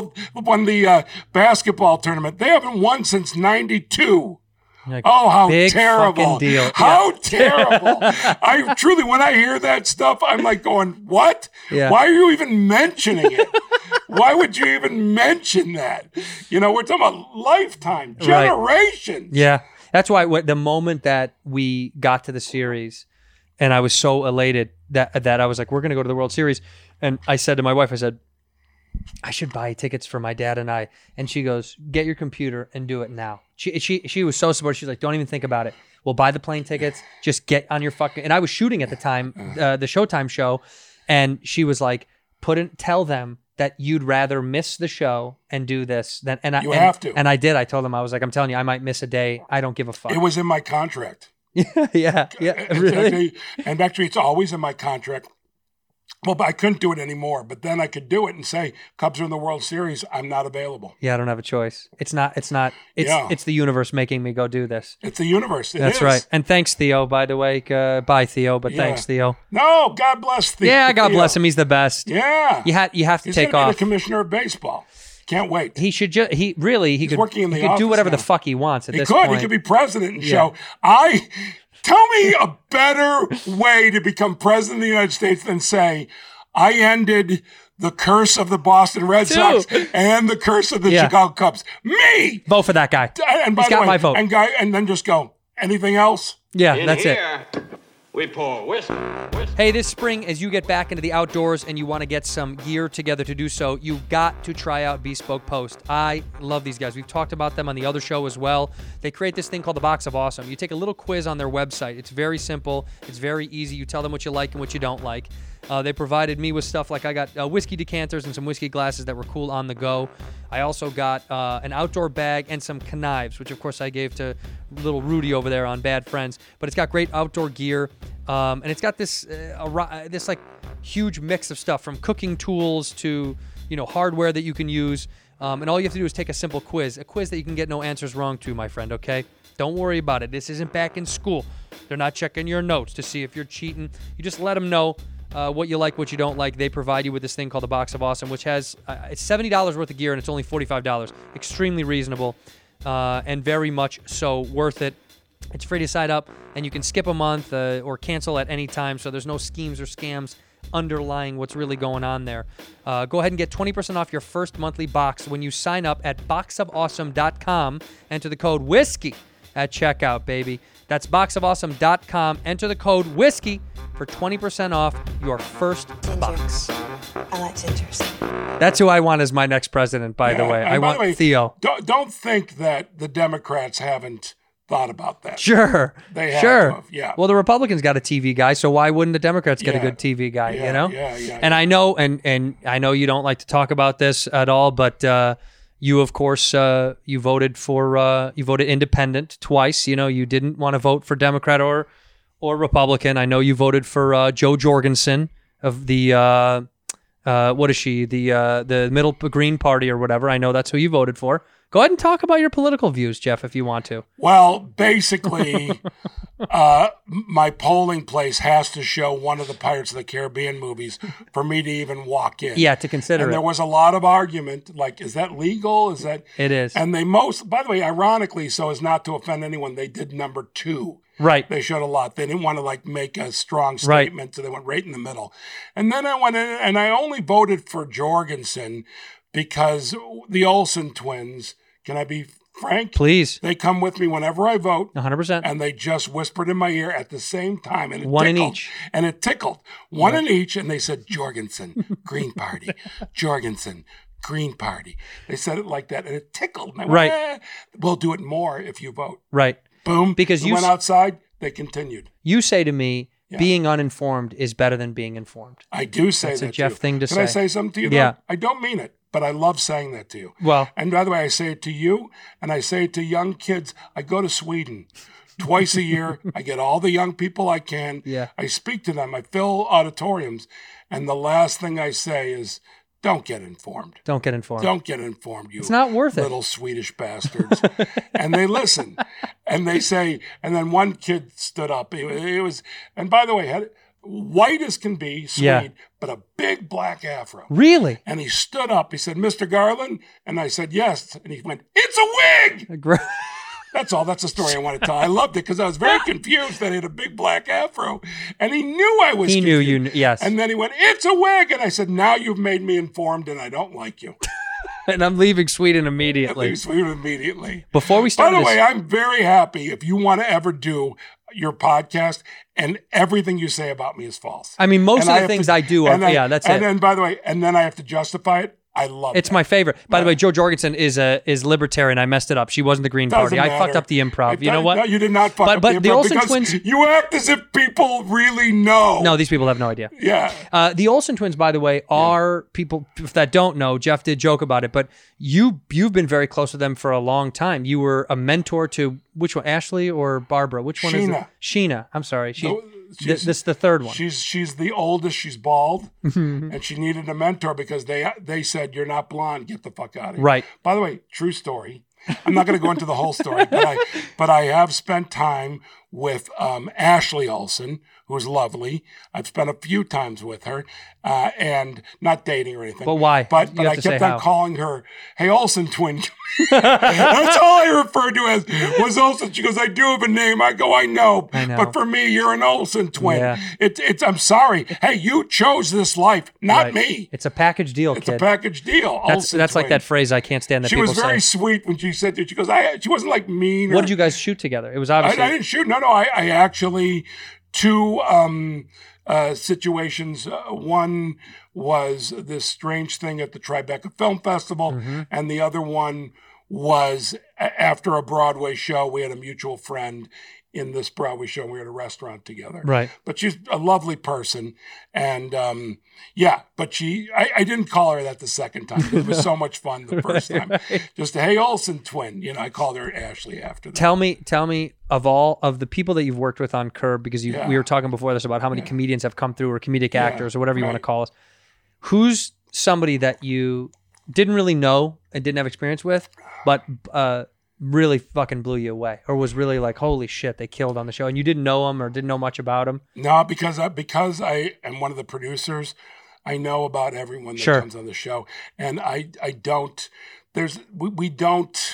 Speaker 6: the basketball tournament. They haven't won since '92.
Speaker 1: Like,
Speaker 6: Oh, how
Speaker 1: big
Speaker 6: terrible!
Speaker 1: fucking deal.
Speaker 6: How terrible! I truly, when I hear that stuff, I'm like going, "What?
Speaker 1: Yeah.
Speaker 6: Why are you even mentioning it? Why would you even mention that? We're talking about lifetime, generations."
Speaker 1: Yeah. That's why the moment that we got to the series and I was so elated that I was like, we're going to go to the World Series. And I said to my wife, I said, I should buy tickets for my dad and I. And she goes, get your computer and do it now. She was so supportive. She's like, don't even think about it. We'll buy the plane tickets. Just get on your fucking... And I was shooting at the time, the Showtime show. And she was like, tell them that you'd rather miss the show and do this than
Speaker 6: You have to.
Speaker 1: And I did. I told him, I was like, I'm telling you, I might miss a day. I don't give a fuck.
Speaker 6: It was in my contract.
Speaker 1: yeah. Really?
Speaker 6: And actually, it's always in my contract. Well, but I couldn't do it anymore. But then I could do it and say, Cubs are in the World Series. I'm not available.
Speaker 1: Yeah, I don't have a choice. It's the universe making me go do this.
Speaker 6: It's the universe.
Speaker 1: That's right. And thanks, Theo, by the way. Bye, Theo, but thanks, Theo.
Speaker 6: No, God bless Theo.
Speaker 1: Yeah, God bless him. He's the best.
Speaker 6: Yeah.
Speaker 1: You have to
Speaker 6: He's
Speaker 1: take
Speaker 6: gonna be
Speaker 1: off.
Speaker 6: the commissioner of baseball. Can't wait.
Speaker 1: He should just, he could,
Speaker 6: working in the
Speaker 1: he could do
Speaker 6: office
Speaker 1: whatever
Speaker 6: now.
Speaker 1: the fuck he wants at
Speaker 6: He
Speaker 1: this
Speaker 6: could.
Speaker 1: point.
Speaker 6: He could be president and show. Tell me a better way to become president of the United States than say, I ended the curse of the Boston Red Sox and the curse of the Chicago Cubs. Me!
Speaker 1: Vote for that guy.
Speaker 6: And by
Speaker 1: He's
Speaker 6: the
Speaker 1: got
Speaker 6: way,
Speaker 1: my vote.
Speaker 6: And then just go, anything else?
Speaker 1: Yeah,
Speaker 2: In
Speaker 1: that's it.
Speaker 2: here, we pour whiskey.
Speaker 1: Hey, this spring, as you get back into the outdoors and you want to get some gear together to do so, you've got to try out Bespoke Post. I love these guys. We've talked about them on the other show as well. They create this thing called the Box of Awesome. You take a little quiz on their website. It's very simple. It's very easy. You tell them what you like and what you don't like. They provided me with stuff like I got whiskey decanters and some whiskey glasses that were cool on the go. I also got an outdoor bag and some knives, which of course I gave to little Rudy over there on Bad Friends. But it's got great outdoor gear, and it's got this like huge mix of stuff from cooking tools to hardware that you can use. And all you have to do is take a simple quiz, a quiz that you can get no answers wrong to, my friend. Okay, don't worry about it. This isn't back in school. They're not checking your notes to see if you're cheating. You just let them know what you like, what you don't like. They provide you with this thing called the Box of Awesome, which has it's $70 worth of gear and it's only $45. Extremely reasonable and very much so worth it. It's free to sign up, and you can skip a month or cancel at any time, so there's no schemes or scams underlying what's really going on there. Go ahead and get 20% off your first monthly box when you sign up at boxofawesome.com. Enter the code WHISKEY at checkout, baby. That's boxofawesome.com. Enter the code WHISKEY for 20% off your first box.
Speaker 3: I like gingers.
Speaker 1: That's who I want as my next president, by the way.
Speaker 6: And
Speaker 1: I
Speaker 6: by
Speaker 1: want
Speaker 6: the way,
Speaker 1: Theo.
Speaker 6: Don't think that the Democrats haven't thought about that.
Speaker 1: Sure.
Speaker 6: They have
Speaker 1: sure.
Speaker 6: to have, yeah.
Speaker 1: Well, the Republicans got a TV guy, so why wouldn't the Democrats get a
Speaker 6: Yeah.
Speaker 1: good TV guy,
Speaker 6: Yeah,
Speaker 1: you know?
Speaker 6: yeah.
Speaker 1: And I know and I know you don't like to talk about this at all, but you of course you voted independent twice. You didn't want to vote for Democrat or Republican. I know you voted for Jo Jorgensen of the what is she? The Middle Green Party or whatever. I know that's who you voted for. Go ahead and talk about your political views, Jeff, if you want to.
Speaker 6: Well, basically, my polling place has to show one of the Pirates of the Caribbean movies for me to even walk in.
Speaker 1: Yeah, to consider
Speaker 6: and
Speaker 1: it.
Speaker 6: there was a lot of argument, like, is that legal? Is that...
Speaker 1: It is.
Speaker 6: And by the way, ironically, so as not to offend anyone, they did number 2.
Speaker 1: Right.
Speaker 6: They showed a lot. They didn't want to make a strong statement, so they went right in the middle. And then I went in, and I only voted for Jorgensen because the Olsen twins, can I be frank?
Speaker 1: Please.
Speaker 6: They come with me whenever I vote.
Speaker 1: 100%.
Speaker 6: And they just whispered in my ear at the same time. And it
Speaker 1: One in
Speaker 6: tickled.
Speaker 1: each.
Speaker 6: And it tickled. One in each. And they said, Jorgensen, Green Party. Jorgensen, Green Party. They said it like that. And it tickled. And I went,
Speaker 1: Right.
Speaker 6: We'll do it more if you vote.
Speaker 1: Right.
Speaker 6: Boom.
Speaker 1: Because
Speaker 6: we
Speaker 1: you
Speaker 6: went outside. They continued.
Speaker 1: You say to me, being uninformed is better than being informed.
Speaker 6: I do say
Speaker 1: That's
Speaker 6: that
Speaker 1: a Jeff
Speaker 6: to you.
Speaker 1: thing to
Speaker 6: Can
Speaker 1: say.
Speaker 6: I say something to you? Though?
Speaker 1: Yeah.
Speaker 6: I don't mean it, but I love saying that to you.
Speaker 1: Well.
Speaker 6: And by the way, I say it to you, and I say it to young kids. I go to Sweden twice a year. I get all the young people I can.
Speaker 1: Yeah.
Speaker 6: I speak to them. I fill auditoriums. And the last thing I say is, don't get informed.
Speaker 1: Don't get informed.
Speaker 6: Don't get informed, you
Speaker 1: It's not worth it.
Speaker 6: little Swedish bastards. And they listen. And they say, and then one kid stood up. It was, and by the way, had white as can be, Swede,
Speaker 1: Yeah.
Speaker 6: but a big black afro.
Speaker 1: Really?
Speaker 6: And he stood up. He said, Mr. Garland? And I said, yes. And he went, it's a wig! That's all. That's the story I want to tell. I loved it because I was very confused that he had a big black afro. And he knew I was
Speaker 1: He knew
Speaker 6: confused.
Speaker 1: you knew, yes.
Speaker 6: And then he went, it's a wig. And I said, now you've made me informed and I don't like you.
Speaker 1: And I'm leaving Sweden immediately.
Speaker 6: Immediately.
Speaker 1: Before we
Speaker 6: By
Speaker 1: start
Speaker 6: the
Speaker 1: this,
Speaker 6: way, I'm very happy if you want to ever do your podcast and everything you say about me is false.
Speaker 1: I mean, most
Speaker 6: And
Speaker 1: of
Speaker 6: I
Speaker 1: the
Speaker 6: have
Speaker 1: things
Speaker 6: to-
Speaker 1: I do
Speaker 6: and
Speaker 1: are,
Speaker 6: then-
Speaker 1: yeah, that's
Speaker 6: and
Speaker 1: it.
Speaker 6: then, by the way, and then I have to justify it. I love
Speaker 1: It's
Speaker 6: that.
Speaker 1: my favorite. By the way, Joe Jorgensen is libertarian. I messed it up. She wasn't the Green Party.
Speaker 6: Doesn't
Speaker 1: I fucked
Speaker 6: matter.
Speaker 1: up the improv. You know what?
Speaker 6: No, you did not fuck up
Speaker 1: But the
Speaker 6: improv
Speaker 1: Olsen
Speaker 6: because
Speaker 1: twins.
Speaker 6: You act as if people really know.
Speaker 1: No, these people have no idea.
Speaker 6: Yeah.
Speaker 1: The Olsen twins, by the way, are people that don't know. Jeff did joke about it, but you've been very close with them for a long time. You were a mentor to which one, Ashley or Barbara? Which one is it? Sheena. I'm sorry. This is the third one.
Speaker 6: She's the oldest. She's bald, and she needed a mentor because they said, "You're not blonde. Get the fuck out of here."
Speaker 1: Right.
Speaker 6: By the way, true story. I'm not going to go into the whole story, but I have spent time with Ashley Olsen, who's lovely. I've spent a few times with her, and not dating or anything.
Speaker 1: But why?
Speaker 6: But
Speaker 1: You have
Speaker 6: I
Speaker 1: to say
Speaker 6: kept on
Speaker 1: how.
Speaker 6: calling her, "Hey, Olsen twin." That's all I referred to as was Olsen. She goes, "I do have a name." I go, "I know. But for me, you're an Olsen twin."
Speaker 1: Yeah.
Speaker 6: It's. I'm sorry. Hey, you chose this life, not
Speaker 1: Right.
Speaker 6: me.
Speaker 1: It's a package deal,
Speaker 6: It's
Speaker 1: kid.
Speaker 6: a package deal.
Speaker 1: That's
Speaker 6: Olsen
Speaker 1: like
Speaker 6: twin.
Speaker 1: that phrase I can't stand that
Speaker 6: She
Speaker 1: people
Speaker 6: was very
Speaker 1: say.
Speaker 6: sweet when she said it. She goes, she wasn't like mean.
Speaker 1: What did you guys shoot together? It was
Speaker 6: I
Speaker 1: obviously.
Speaker 6: didn't shoot. No. I actually two situations. One was this strange thing at the Tribeca Film Festival,
Speaker 1: Mm-hmm.
Speaker 6: and the other one was after a Broadway show. We had a mutual friend in this Broadway show, and we were at a restaurant together.
Speaker 1: Right.
Speaker 6: But she's a lovely person, and but I didn't call her that the second time. It was so much fun the first time. Just a, "Hey, Olsen twin." I called her Ashley after that.
Speaker 1: Tell me of all of the people that you've worked with on Curb, because we were talking before this about how many comedians have come through, or comedic actors, or whatever you want to call us. Who's somebody that you didn't really know and didn't have experience with, but really fucking blew you away, or was really like, holy shit, they killed on the show, and you didn't know them or didn't know much about them?
Speaker 6: No, because I am one of the producers. I know about everyone that comes on the show, and I don't. We don't.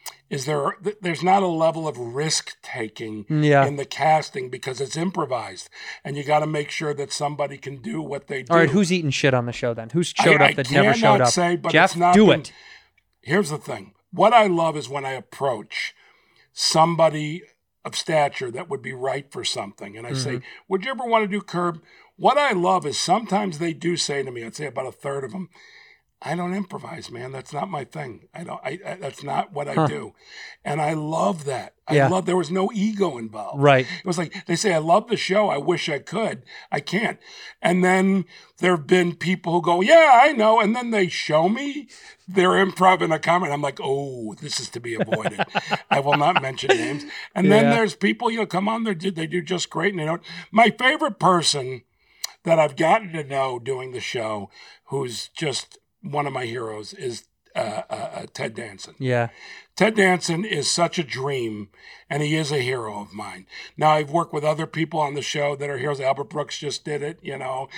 Speaker 6: There's not a level of risk taking in the casting because it's improvised, and you got to make sure that somebody can do what they do.
Speaker 1: All right, who's eating shit on the show then? Who's showed up that never showed up?
Speaker 6: Say, but
Speaker 1: Jeff,
Speaker 6: it's not
Speaker 1: do
Speaker 6: been-
Speaker 1: it.
Speaker 6: Here's the thing. What I love is when I approach somebody of stature that would be right for something, and I say, "Would you ever want to do Curb?" What I love is sometimes they do say to me, I'd say about a third of them, "I don't improvise, man. That's not my thing. That's not what I do." And I love that. I love there was no ego involved.
Speaker 1: Right.
Speaker 6: It was like they say, "I love the show. I wish I could. I can't." And then there have been people who go, "Yeah, I know." And then they show me their improv in a comment. I'm like, "Oh, this is to be avoided." I will not mention names. And then there's people, come on, they do just great. And they don't. My favorite person that I've gotten to know doing the show, who's just one of my heroes, is Ted Danson.
Speaker 1: Yeah.
Speaker 6: Ted Danson is such a dream, and he is a hero of mine. Now, I've worked with other people on the show that are heroes. Albert Brooks just did it,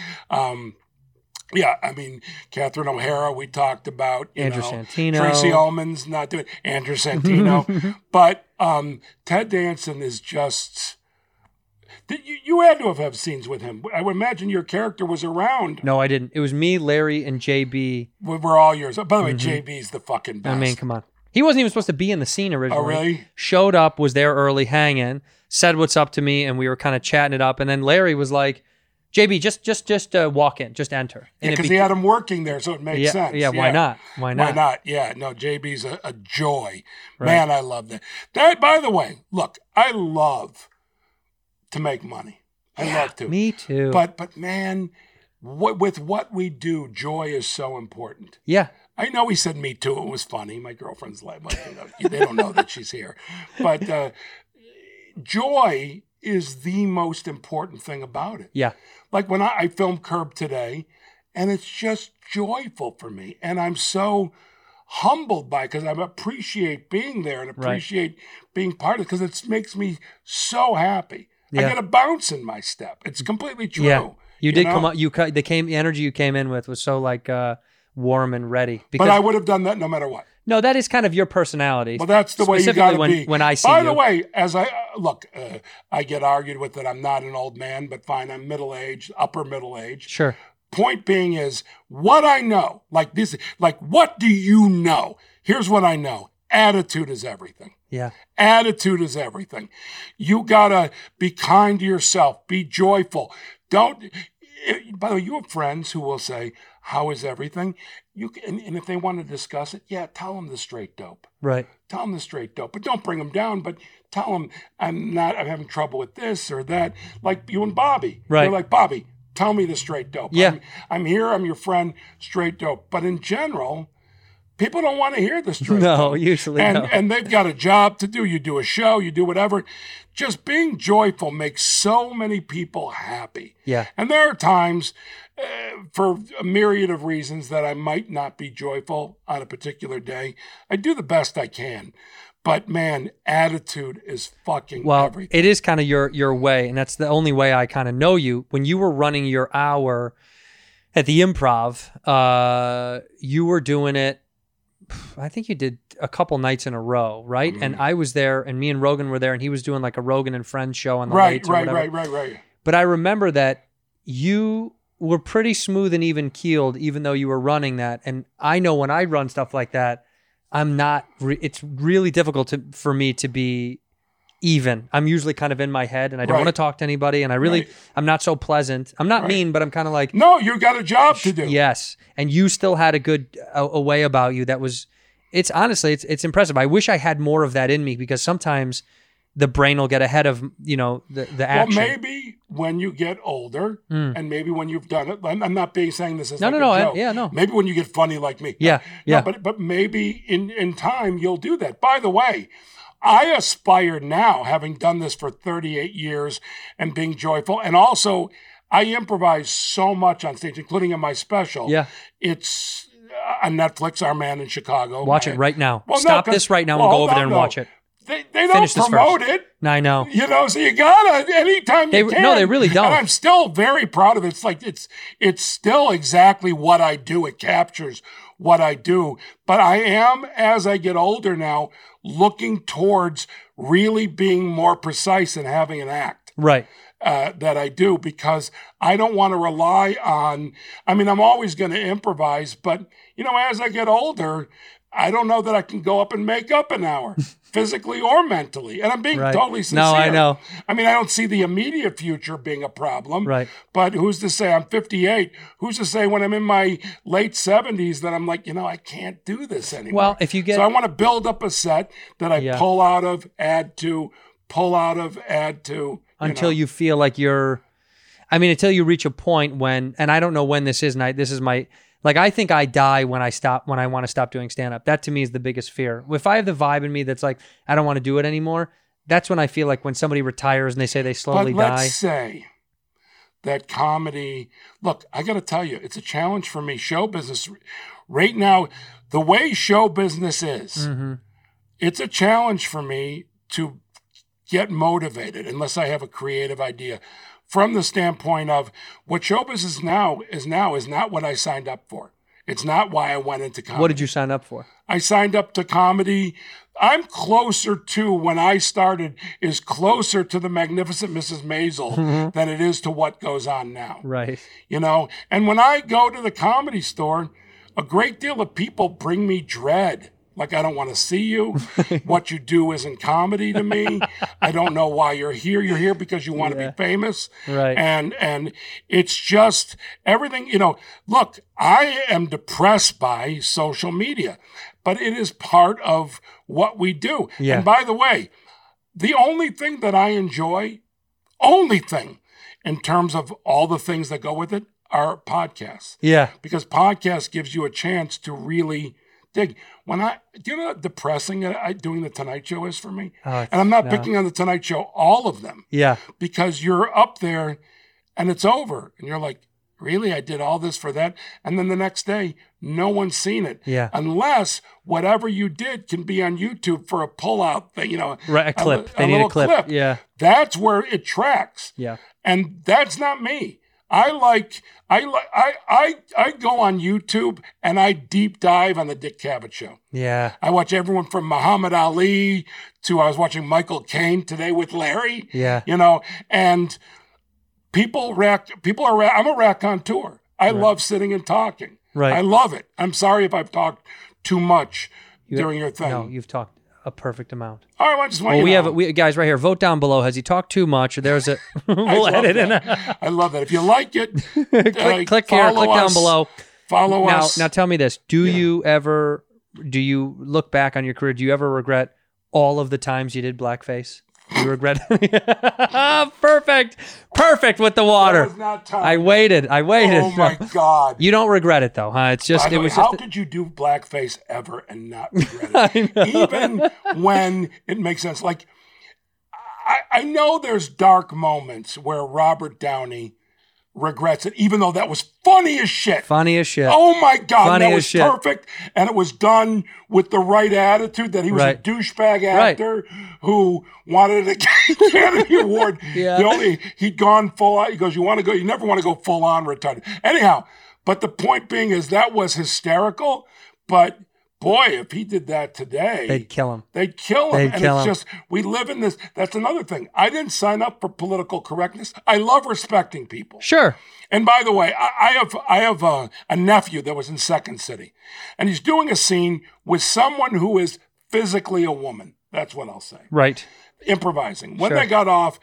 Speaker 6: Catherine O'Hara, we talked about.
Speaker 1: Andrew Santino.
Speaker 6: Tracy Ullman's not doing Andrew Santino. But Ted Danson is just... You had to have scenes with him. I would imagine your character was around.
Speaker 1: No, I didn't. It was me, Larry, and JB.
Speaker 6: We're all yours. By the way, JB's the fucking best.
Speaker 1: I mean, come on. He wasn't even supposed to be in the scene originally.
Speaker 6: Oh, really?
Speaker 1: Showed up, was there early, hanging, said what's up to me, and we were kind of chatting it up. And then Larry was like, "JB, just walk in, just enter."
Speaker 6: Yeah, because he had him working there, so it makes sense.
Speaker 1: Yeah, why not? Why not?
Speaker 6: Why not? Yeah, no, JB's a joy. Right. Man, I love that. By the way, look, I love to make money. I love to.
Speaker 1: Me too.
Speaker 6: But man, with what we do, joy is so important.
Speaker 1: Yeah.
Speaker 6: I know he said me too. It was funny. My girlfriend's like, they don't know that she's here. But joy is the most important thing about it.
Speaker 1: Yeah.
Speaker 6: Like when I filmed Curb today, and it's just joyful for me. And I'm so humbled by it because I appreciate being there and appreciate being part of it because it makes me so happy. Yeah. I get a bounce in my step. It's completely true.
Speaker 1: Yeah. You did come up. The energy you came in with was so warm and ready.
Speaker 6: But I would have done that no matter what.
Speaker 1: No, that is kind of your personality.
Speaker 6: Well, that's the way you got to be.
Speaker 1: When I see
Speaker 6: By
Speaker 1: you.
Speaker 6: the way, as I look, I get argued with that I'm not an old man, but fine, I'm middle-aged, upper middle-aged.
Speaker 1: Sure.
Speaker 6: Point being is what I know. Like what do you know? Here's what I know. Attitude is everything.
Speaker 1: Yeah.
Speaker 6: Attitude is everything. You got to be kind to yourself. Be joyful. by the way, you have friends who will say, "How is everything?" And if they want to discuss it, yeah, tell them the straight dope.
Speaker 1: Right.
Speaker 6: Tell them the straight dope, but don't bring them down. But tell them I'm having trouble with this or that. Like you and Bobby.
Speaker 1: Right.
Speaker 6: You're like, Bobby, tell me the straight dope.
Speaker 1: Yeah.
Speaker 6: I'm here. I'm your friend. Straight dope. But in general, people don't want to hear the straight
Speaker 1: No,
Speaker 6: dope.
Speaker 1: usually
Speaker 6: and,
Speaker 1: no.
Speaker 6: And they've got a job to do. You do a show. You do whatever. Just being joyful makes so many people happy.
Speaker 1: Yeah.
Speaker 6: And there are times, for a myriad of reasons, that I might not be joyful on a particular day. I do the best I can. But man, attitude is fucking everything.
Speaker 1: It is kind of your way, and that's the only way I kind of know you. When you were running your hour at the Improv, you were doing it, I think you did a couple nights in a row, right? And I was there, and me and Rogan were there, and he was doing like a Rogan and Friends show on the
Speaker 6: Right.
Speaker 1: Right. But I remember that you were pretty smooth and even keeled, even though you were running that. And I know when I run stuff like that, I'm not. It's really difficult for me to be even. I'm usually kind of in my head, and I don't want to talk to anybody. And I'm not so pleasant. I'm not mean, but I'm kind of like,
Speaker 6: no, you got a job to do.
Speaker 1: Yes, and you still had a way about you that was. It's honestly, it's impressive. I wish I had more of that in me, because sometimes the brain will get ahead of the action.
Speaker 6: Well, maybe when you get older, and maybe when you've done it. I'm not saying this as
Speaker 1: no.
Speaker 6: joke.
Speaker 1: No.
Speaker 6: Maybe when you get funny like me.
Speaker 1: Yeah.
Speaker 6: No, but maybe in time you'll do that. By the way, I aspire now, having done this for 38 years and being joyful, and also I improvise so much on stage, including in my special.
Speaker 1: Yeah.
Speaker 6: It's on Netflix, Our Man in Chicago.
Speaker 1: Watch it right now.
Speaker 6: Well,
Speaker 1: Stop this right now and go over there and watch it.
Speaker 6: They don't
Speaker 1: Finish this
Speaker 6: promote
Speaker 1: first.
Speaker 6: it.
Speaker 1: I know.
Speaker 6: So you gotta anytime you can.
Speaker 1: No, they really don't.
Speaker 6: And I'm still very proud of it. It's like it's still exactly what I do. It captures what I do. But I am, as I get older now, looking towards really being more precise and having an act.
Speaker 1: Right.
Speaker 6: That I do, because I don't want to rely on. I mean, I'm always going to improvise, but as I get older, I don't know that I can go up and make up an hour, physically or mentally. And I'm being totally sincere.
Speaker 1: No, I know.
Speaker 6: I mean, I don't see the immediate future being a problem.
Speaker 1: Right.
Speaker 6: But who's to say? I'm 58. Who's to say when I'm in my late 70s that I'm like, I can't do this anymore?
Speaker 1: Well, if you get...
Speaker 6: So I want to build up a set that I pull out of, add to, pull out of, add to.
Speaker 1: Until you feel like until you reach a point when, and I don't know when this is, and this is my... Like, I think I die when I want to stop doing stand-up. That to me is the biggest fear. If I have the vibe in me that's like, I don't want to do it anymore, that's when I feel like when somebody retires and they say they slowly die.
Speaker 6: But let's say that comedy, look, I got to tell you, it's a challenge for me. Show business right now, the way show business is, it's a challenge for me to get motivated unless I have a creative idea. From the standpoint of what show business is not what I signed up for. It's not why I went into comedy.
Speaker 1: What did you sign up for?
Speaker 6: I signed up to comedy. I'm closer to, when I started, is closer to the Magnificent Mrs. Maisel than it is to what goes on now.
Speaker 1: Right.
Speaker 6: And when I go to the Comedy Store, a great deal of people bring me dread. Like, I don't want to see you. What you do isn't comedy to me. I don't know why you're here. You're here because you want to be famous.
Speaker 1: Right.
Speaker 6: And it's just everything, look, I am depressed by social media, but it is part of what we do.
Speaker 1: Yeah.
Speaker 6: And by the way, the only thing that I enjoy, in terms of all the things that go with it, are podcasts.
Speaker 1: Yeah.
Speaker 6: Because podcast gives you a chance to really dig. Do you know how depressing doing the Tonight Show is for me? And I'm not picking on the Tonight Show, all of them.
Speaker 1: Yeah.
Speaker 6: Because you're up there and it's over. And you're like, really? I did all this for that? And then the next day, no one's seen it.
Speaker 1: Yeah.
Speaker 6: Unless whatever you did can be on YouTube for a pull-out thing,
Speaker 1: Right, a clip. They need a clip. Yeah.
Speaker 6: That's where it tracks.
Speaker 1: Yeah.
Speaker 6: And that's not me. I go on YouTube and I deep dive on the Dick Cavett Show.
Speaker 1: Yeah.
Speaker 6: I watch everyone from Muhammad Ali to, I was watching Michael Caine today with Larry.
Speaker 1: Yeah.
Speaker 6: And people are, I'm a raconteur. I love sitting and talking.
Speaker 1: Right.
Speaker 6: I love it. I'm sorry if I've talked too much during your thing.
Speaker 1: No, you've talked a perfect amount.
Speaker 6: All right, I just want
Speaker 1: Well,
Speaker 6: you to know.
Speaker 1: we guys right here. Vote down below. Has he talked too much? There's a.
Speaker 6: I
Speaker 1: We'll
Speaker 6: love
Speaker 1: edit in.
Speaker 6: that. I love that. If you like it,
Speaker 1: Click here. Click down below.
Speaker 6: Follow
Speaker 1: Now,
Speaker 6: us.
Speaker 1: now tell me this: do you look back on your career? Do you ever regret all of the times you did blackface? Do you regret? Perfect with the water.
Speaker 6: That was not time.
Speaker 1: I waited.
Speaker 6: Oh my God!
Speaker 1: You don't regret it though, huh? It's just
Speaker 6: By the
Speaker 1: it
Speaker 6: way,
Speaker 1: was
Speaker 6: how
Speaker 1: just.
Speaker 6: could you do blackface ever and not regret it? Even when it makes sense. Like, I know there's dark moments where Robert Downey regrets it, even though that was funny as shit.
Speaker 1: Funny as shit.
Speaker 6: Oh my God,
Speaker 1: Funny
Speaker 6: that
Speaker 1: as
Speaker 6: was
Speaker 1: shit.
Speaker 6: Perfect. And it was done with the right attitude, that he was
Speaker 1: Right.
Speaker 6: a douchebag actor who wanted an Academy Award.
Speaker 1: Yeah.
Speaker 6: He'd gone full on. He goes, you never want to go full on retarded. Anyhow, but the point being is that was hysterical, but boy, if he did that today,
Speaker 1: They'd kill him.
Speaker 6: They'd kill him.
Speaker 1: They'd
Speaker 6: And
Speaker 1: kill
Speaker 6: it's
Speaker 1: him.
Speaker 6: just, we live in this. That's another thing. I didn't sign up for political correctness. I love respecting people.
Speaker 1: Sure.
Speaker 6: And by the way, I have a nephew that was in Second City, and he's doing a scene with someone who is physically a woman. That's what I'll say.
Speaker 1: Right.
Speaker 6: Improvising. When
Speaker 1: Sure.
Speaker 6: they got off,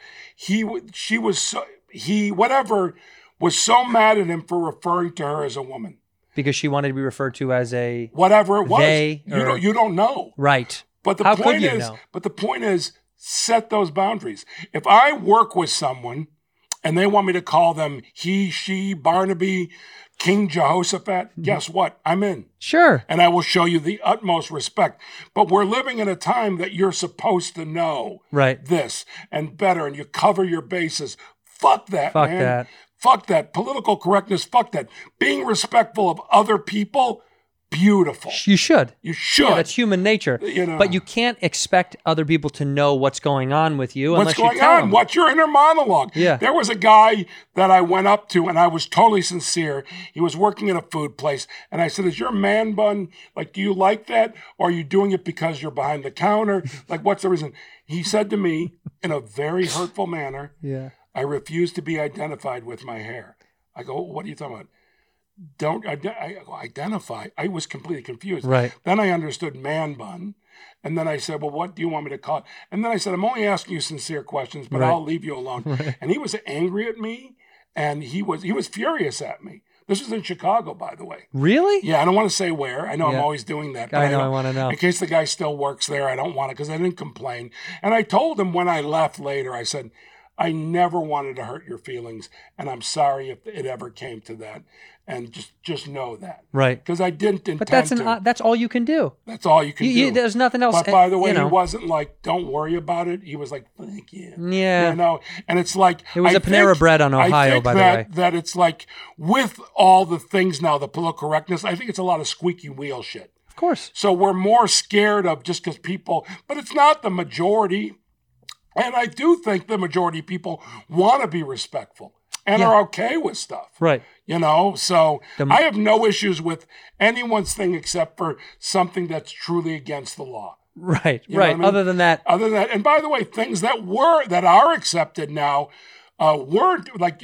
Speaker 6: whatever was so mad at him for referring to her as a woman.
Speaker 1: Because she wanted to be referred to as a
Speaker 6: Whatever it was,
Speaker 1: they or-
Speaker 6: you don't know.
Speaker 1: right.
Speaker 6: But the
Speaker 1: How
Speaker 6: point
Speaker 1: could you
Speaker 6: is,
Speaker 1: know?
Speaker 6: but the point is, set those boundaries. If I work with someone and they want me to call them he, she, Barnaby, King Jehoshaphat, guess what? I'm in.
Speaker 1: Sure.
Speaker 6: And I will show you the utmost respect. But we're living in a time that you're supposed to know
Speaker 1: Right.
Speaker 6: this and better, and you cover your bases. Fuck that,
Speaker 1: Fuck
Speaker 6: man.
Speaker 1: that.
Speaker 6: Fuck that. Political correctness, fuck that. Being respectful of other people, beautiful.
Speaker 1: You should.
Speaker 6: You should.
Speaker 1: Yeah, that's human nature.
Speaker 6: You know.
Speaker 1: But you can't expect other people to know what's going on with you
Speaker 6: What's
Speaker 1: unless
Speaker 6: going
Speaker 1: you tell
Speaker 6: on?
Speaker 1: them.
Speaker 6: What's your inner monologue?
Speaker 1: Yeah.
Speaker 6: There was a guy that I went up to, and I was totally sincere. He was working in a food place, and I said, "Is your man bun, like, do you like that? Or are you doing it because you're behind the counter? Like, what's the reason?" He said to me in a very hurtful manner,
Speaker 1: Yeah.
Speaker 6: "I refuse to be identified with my hair." I go, "What are you talking about?" I go, identify. I was completely confused.
Speaker 1: Right.
Speaker 6: Then I understood man bun. And then I said, "Well, what do you want me to call it?" And then I said, "I'm only asking you sincere questions, but
Speaker 1: Right.
Speaker 6: I'll leave you alone." Right. And he was angry at me, and he was furious at me. This was in Chicago, by the way.
Speaker 1: Really?
Speaker 6: Yeah, I don't want to say where. I know
Speaker 1: Yeah.
Speaker 6: I'm always doing that. But
Speaker 1: I know,
Speaker 6: don't-
Speaker 1: I wanna know.
Speaker 6: In case the guy still works there, I don't want to, because I didn't complain. And I told him when I left later, I said, "I never wanted to hurt your feelings, and I'm sorry if it ever came to that. And just know that."
Speaker 1: Right.
Speaker 6: Because I didn't intend
Speaker 1: But that's
Speaker 6: to.
Speaker 1: that's all you can do.
Speaker 6: That's all you can do.
Speaker 1: There's nothing else.
Speaker 6: But by the way,
Speaker 1: you know.
Speaker 6: he wasn't like, "Don't worry about it." He was like, "Thank you."
Speaker 1: Yeah.
Speaker 6: You know, and it's like
Speaker 1: It was
Speaker 6: I
Speaker 1: a Panera
Speaker 6: think-
Speaker 1: Bread on
Speaker 6: I
Speaker 1: Ohio,
Speaker 6: think
Speaker 1: by the
Speaker 6: that,
Speaker 1: way.
Speaker 6: That it's like with all the things now, the political correctness. I think it's a lot of squeaky wheel shit.
Speaker 1: Of course.
Speaker 6: So we're more scared of just because people, but it's not the majority. And I do think the majority of people want to be respectful and
Speaker 1: Yeah.
Speaker 6: are okay with stuff.
Speaker 1: Right.
Speaker 6: You know, so I have no issues with anyone's thing except for something that's truly against the law.
Speaker 1: Right.
Speaker 6: You know
Speaker 1: Right.
Speaker 6: what I mean?
Speaker 1: Other than that,
Speaker 6: And by the way, things that are accepted now weren't, like,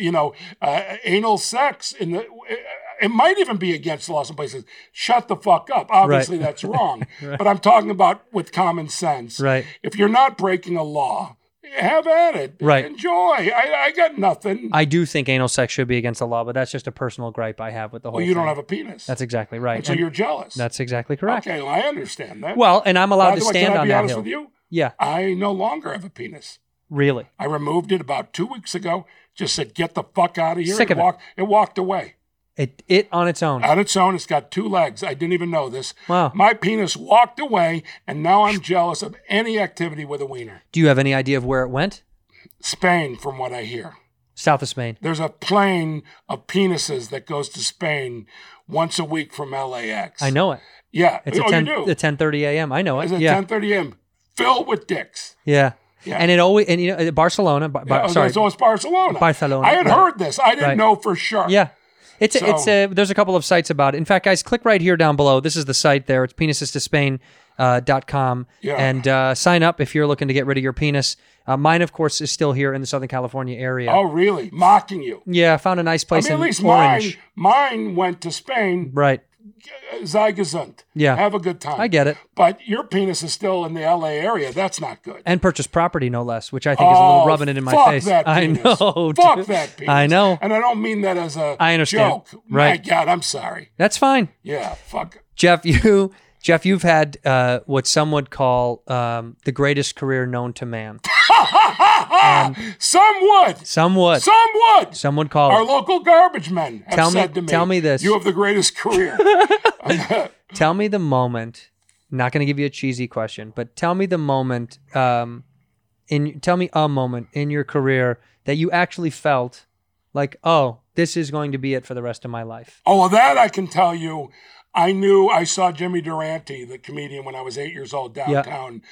Speaker 6: anal sex in the. It might even be against the law in places. Shut the fuck up. Obviously,
Speaker 1: Right.
Speaker 6: that's wrong. But I'm talking about with common sense.
Speaker 1: Right.
Speaker 6: If you're not breaking a law, have at it.
Speaker 1: Right.
Speaker 6: Enjoy. I got nothing.
Speaker 1: I do think anal sex should be against the law, but that's just a personal gripe I have with the whole
Speaker 6: Well, you don't
Speaker 1: thing.
Speaker 6: have a penis.
Speaker 1: That's exactly right.
Speaker 6: And so
Speaker 1: And
Speaker 6: you're jealous.
Speaker 1: that's exactly correct.
Speaker 6: Okay, well, I understand that.
Speaker 1: Well, and I'm allowed
Speaker 6: By
Speaker 1: to
Speaker 6: the way,
Speaker 1: stand
Speaker 6: can I
Speaker 1: on
Speaker 6: be
Speaker 1: that
Speaker 6: honest
Speaker 1: hill.
Speaker 6: with you?
Speaker 1: Yeah.
Speaker 6: I no longer have a penis.
Speaker 1: Really.
Speaker 6: I removed it about 2 weeks ago. Just said, "Get the fuck out of here."
Speaker 1: Sick of it.
Speaker 6: It walked away.
Speaker 1: It on its own.
Speaker 6: On its own, it's got 2 legs. I didn't even know this.
Speaker 1: Wow.
Speaker 6: My penis walked away, and now I'm jealous of any activity with a wiener.
Speaker 1: Do you have any idea of where it went?
Speaker 6: Spain, from what I hear.
Speaker 1: South of Spain.
Speaker 6: There's a plane of penises that goes to Spain once a week from LAX.
Speaker 1: I know it.
Speaker 6: Yeah.
Speaker 1: It's
Speaker 6: oh,
Speaker 1: at
Speaker 6: you do?
Speaker 1: 10:30 a.m. I know it.
Speaker 6: It's at
Speaker 1: Yeah.
Speaker 6: 10:30 a.m. Filled with dicks.
Speaker 1: Yeah.
Speaker 6: Yeah.
Speaker 1: And it always Barcelona. Sorry.
Speaker 6: So it's Barcelona.
Speaker 1: Barcelona,
Speaker 6: I had
Speaker 1: right.
Speaker 6: heard this. I didn't
Speaker 1: Right.
Speaker 6: know for sure.
Speaker 1: Yeah. It's
Speaker 6: So-
Speaker 1: there's a couple of sites about it. In fact, guys, click right here down below. This is the site there. It's penistostospain.com.
Speaker 6: Yeah.
Speaker 1: And sign up if you're looking to get rid of your penis. Mine, of course, is still here in the Southern California area.
Speaker 6: Oh, really? Mocking you.
Speaker 1: Yeah, I found a nice
Speaker 6: I
Speaker 1: place
Speaker 6: mean, at
Speaker 1: in
Speaker 6: least
Speaker 1: Orange.
Speaker 6: mine went to Spain.
Speaker 1: Right.
Speaker 6: sei gesund.
Speaker 1: Yeah.
Speaker 6: Have a good time.
Speaker 1: I get it.
Speaker 6: But your penis is still in the LA area. That's not good.
Speaker 1: And purchase property, no less, which I think is a little rubbing it in my
Speaker 6: fuck
Speaker 1: face.
Speaker 6: That
Speaker 1: I
Speaker 6: penis.
Speaker 1: know.
Speaker 6: Fuck
Speaker 1: dude.
Speaker 6: that penis.
Speaker 1: I know.
Speaker 6: And I don't mean that as a
Speaker 1: I understand.
Speaker 6: joke.
Speaker 1: Right.
Speaker 6: My God, I'm sorry.
Speaker 1: That's fine.
Speaker 6: Yeah, fuck it.
Speaker 1: Jeff, you've had what some would call the greatest career known to man.
Speaker 6: Some would.
Speaker 1: Some would.
Speaker 6: Some would
Speaker 1: call
Speaker 6: Our
Speaker 1: it.
Speaker 6: local garbage men have said to me,
Speaker 1: tell me this.
Speaker 6: You have the greatest career.
Speaker 1: Tell me the moment. I'm not going to give you a cheesy question, but tell me the moment. Tell me a moment in your career that you actually felt like, oh, this is going to be it for the rest of my life.
Speaker 6: Oh, well, that I can tell you. I saw Jimmy Durante, the comedian, when I was 8 years old downtown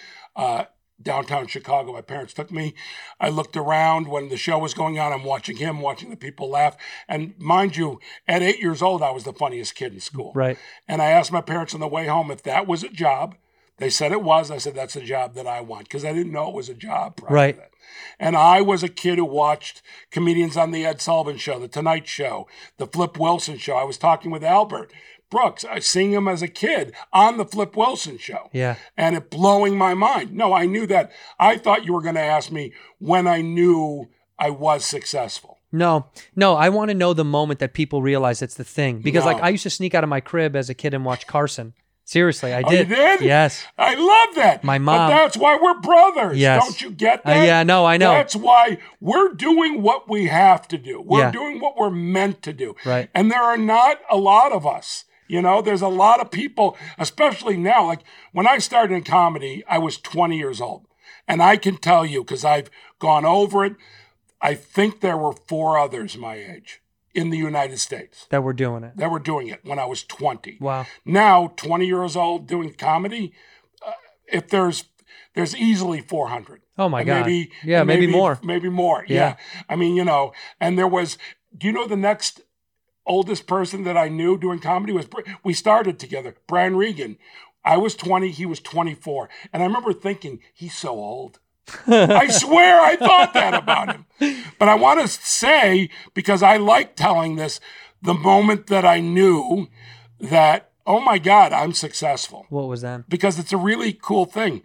Speaker 6: Chicago. My parents took me. I looked around when the show was going on. I'm watching him, watching the people laugh. And mind you, at 8 years old, I was the funniest kid in school.
Speaker 1: Right.
Speaker 6: And I asked my parents on the way home if that was a job. They said it was. I said, that's a job that I want, because I didn't know it was a job prior
Speaker 1: Right.
Speaker 6: to that. And I was a kid who watched comedians on the Ed Sullivan Show, the Tonight Show, the Flip Wilson Show. I was talking with Albert Brooks. I seen him as a kid on the Flip Wilson Show.
Speaker 1: Yeah.
Speaker 6: And it blowing my mind. No, I knew that. I thought you were going to ask me when I knew I was successful.
Speaker 1: No, I want to know the moment that people realize it's the thing. Because
Speaker 6: No.
Speaker 1: like I used to sneak out of my crib as a kid and watch Carson. Seriously, I
Speaker 6: Oh,
Speaker 1: did.
Speaker 6: you did?
Speaker 1: Yes.
Speaker 6: I love that.
Speaker 1: My
Speaker 6: But
Speaker 1: mom-
Speaker 6: that's why we're brothers.
Speaker 1: Yes.
Speaker 6: Don't you get that?
Speaker 1: Yeah, no, I know.
Speaker 6: That's why we're doing what we have to do. We're
Speaker 1: Yeah.
Speaker 6: doing what we're meant to do.
Speaker 1: Right.
Speaker 6: And there are not a lot of us. You know, there's a lot of people, especially now. Like when I started in comedy, I was 20 years old. And I can tell you, because I've gone over it, I think there were 4 others my age in the United States
Speaker 1: That we're doing it.
Speaker 6: that were doing it when I was 20.
Speaker 1: Wow.
Speaker 6: Now, 20 years old doing comedy, if there's easily 400.
Speaker 1: Oh, my
Speaker 6: And
Speaker 1: God.
Speaker 6: Maybe,
Speaker 1: Yeah,
Speaker 6: and
Speaker 1: maybe more.
Speaker 6: Maybe more.
Speaker 1: Yeah.
Speaker 6: Yeah. I mean, you know, and there was, do you know the next oldest person that I knew doing comedy was, we started together, Brian Regan. I was 20, he was 24. And I remember thinking, he's so old. I swear I thought that about him. But I want to say, because I like telling this, the moment that I knew that, oh my God, I'm successful.
Speaker 1: What was that?
Speaker 6: Because it's a really cool thing.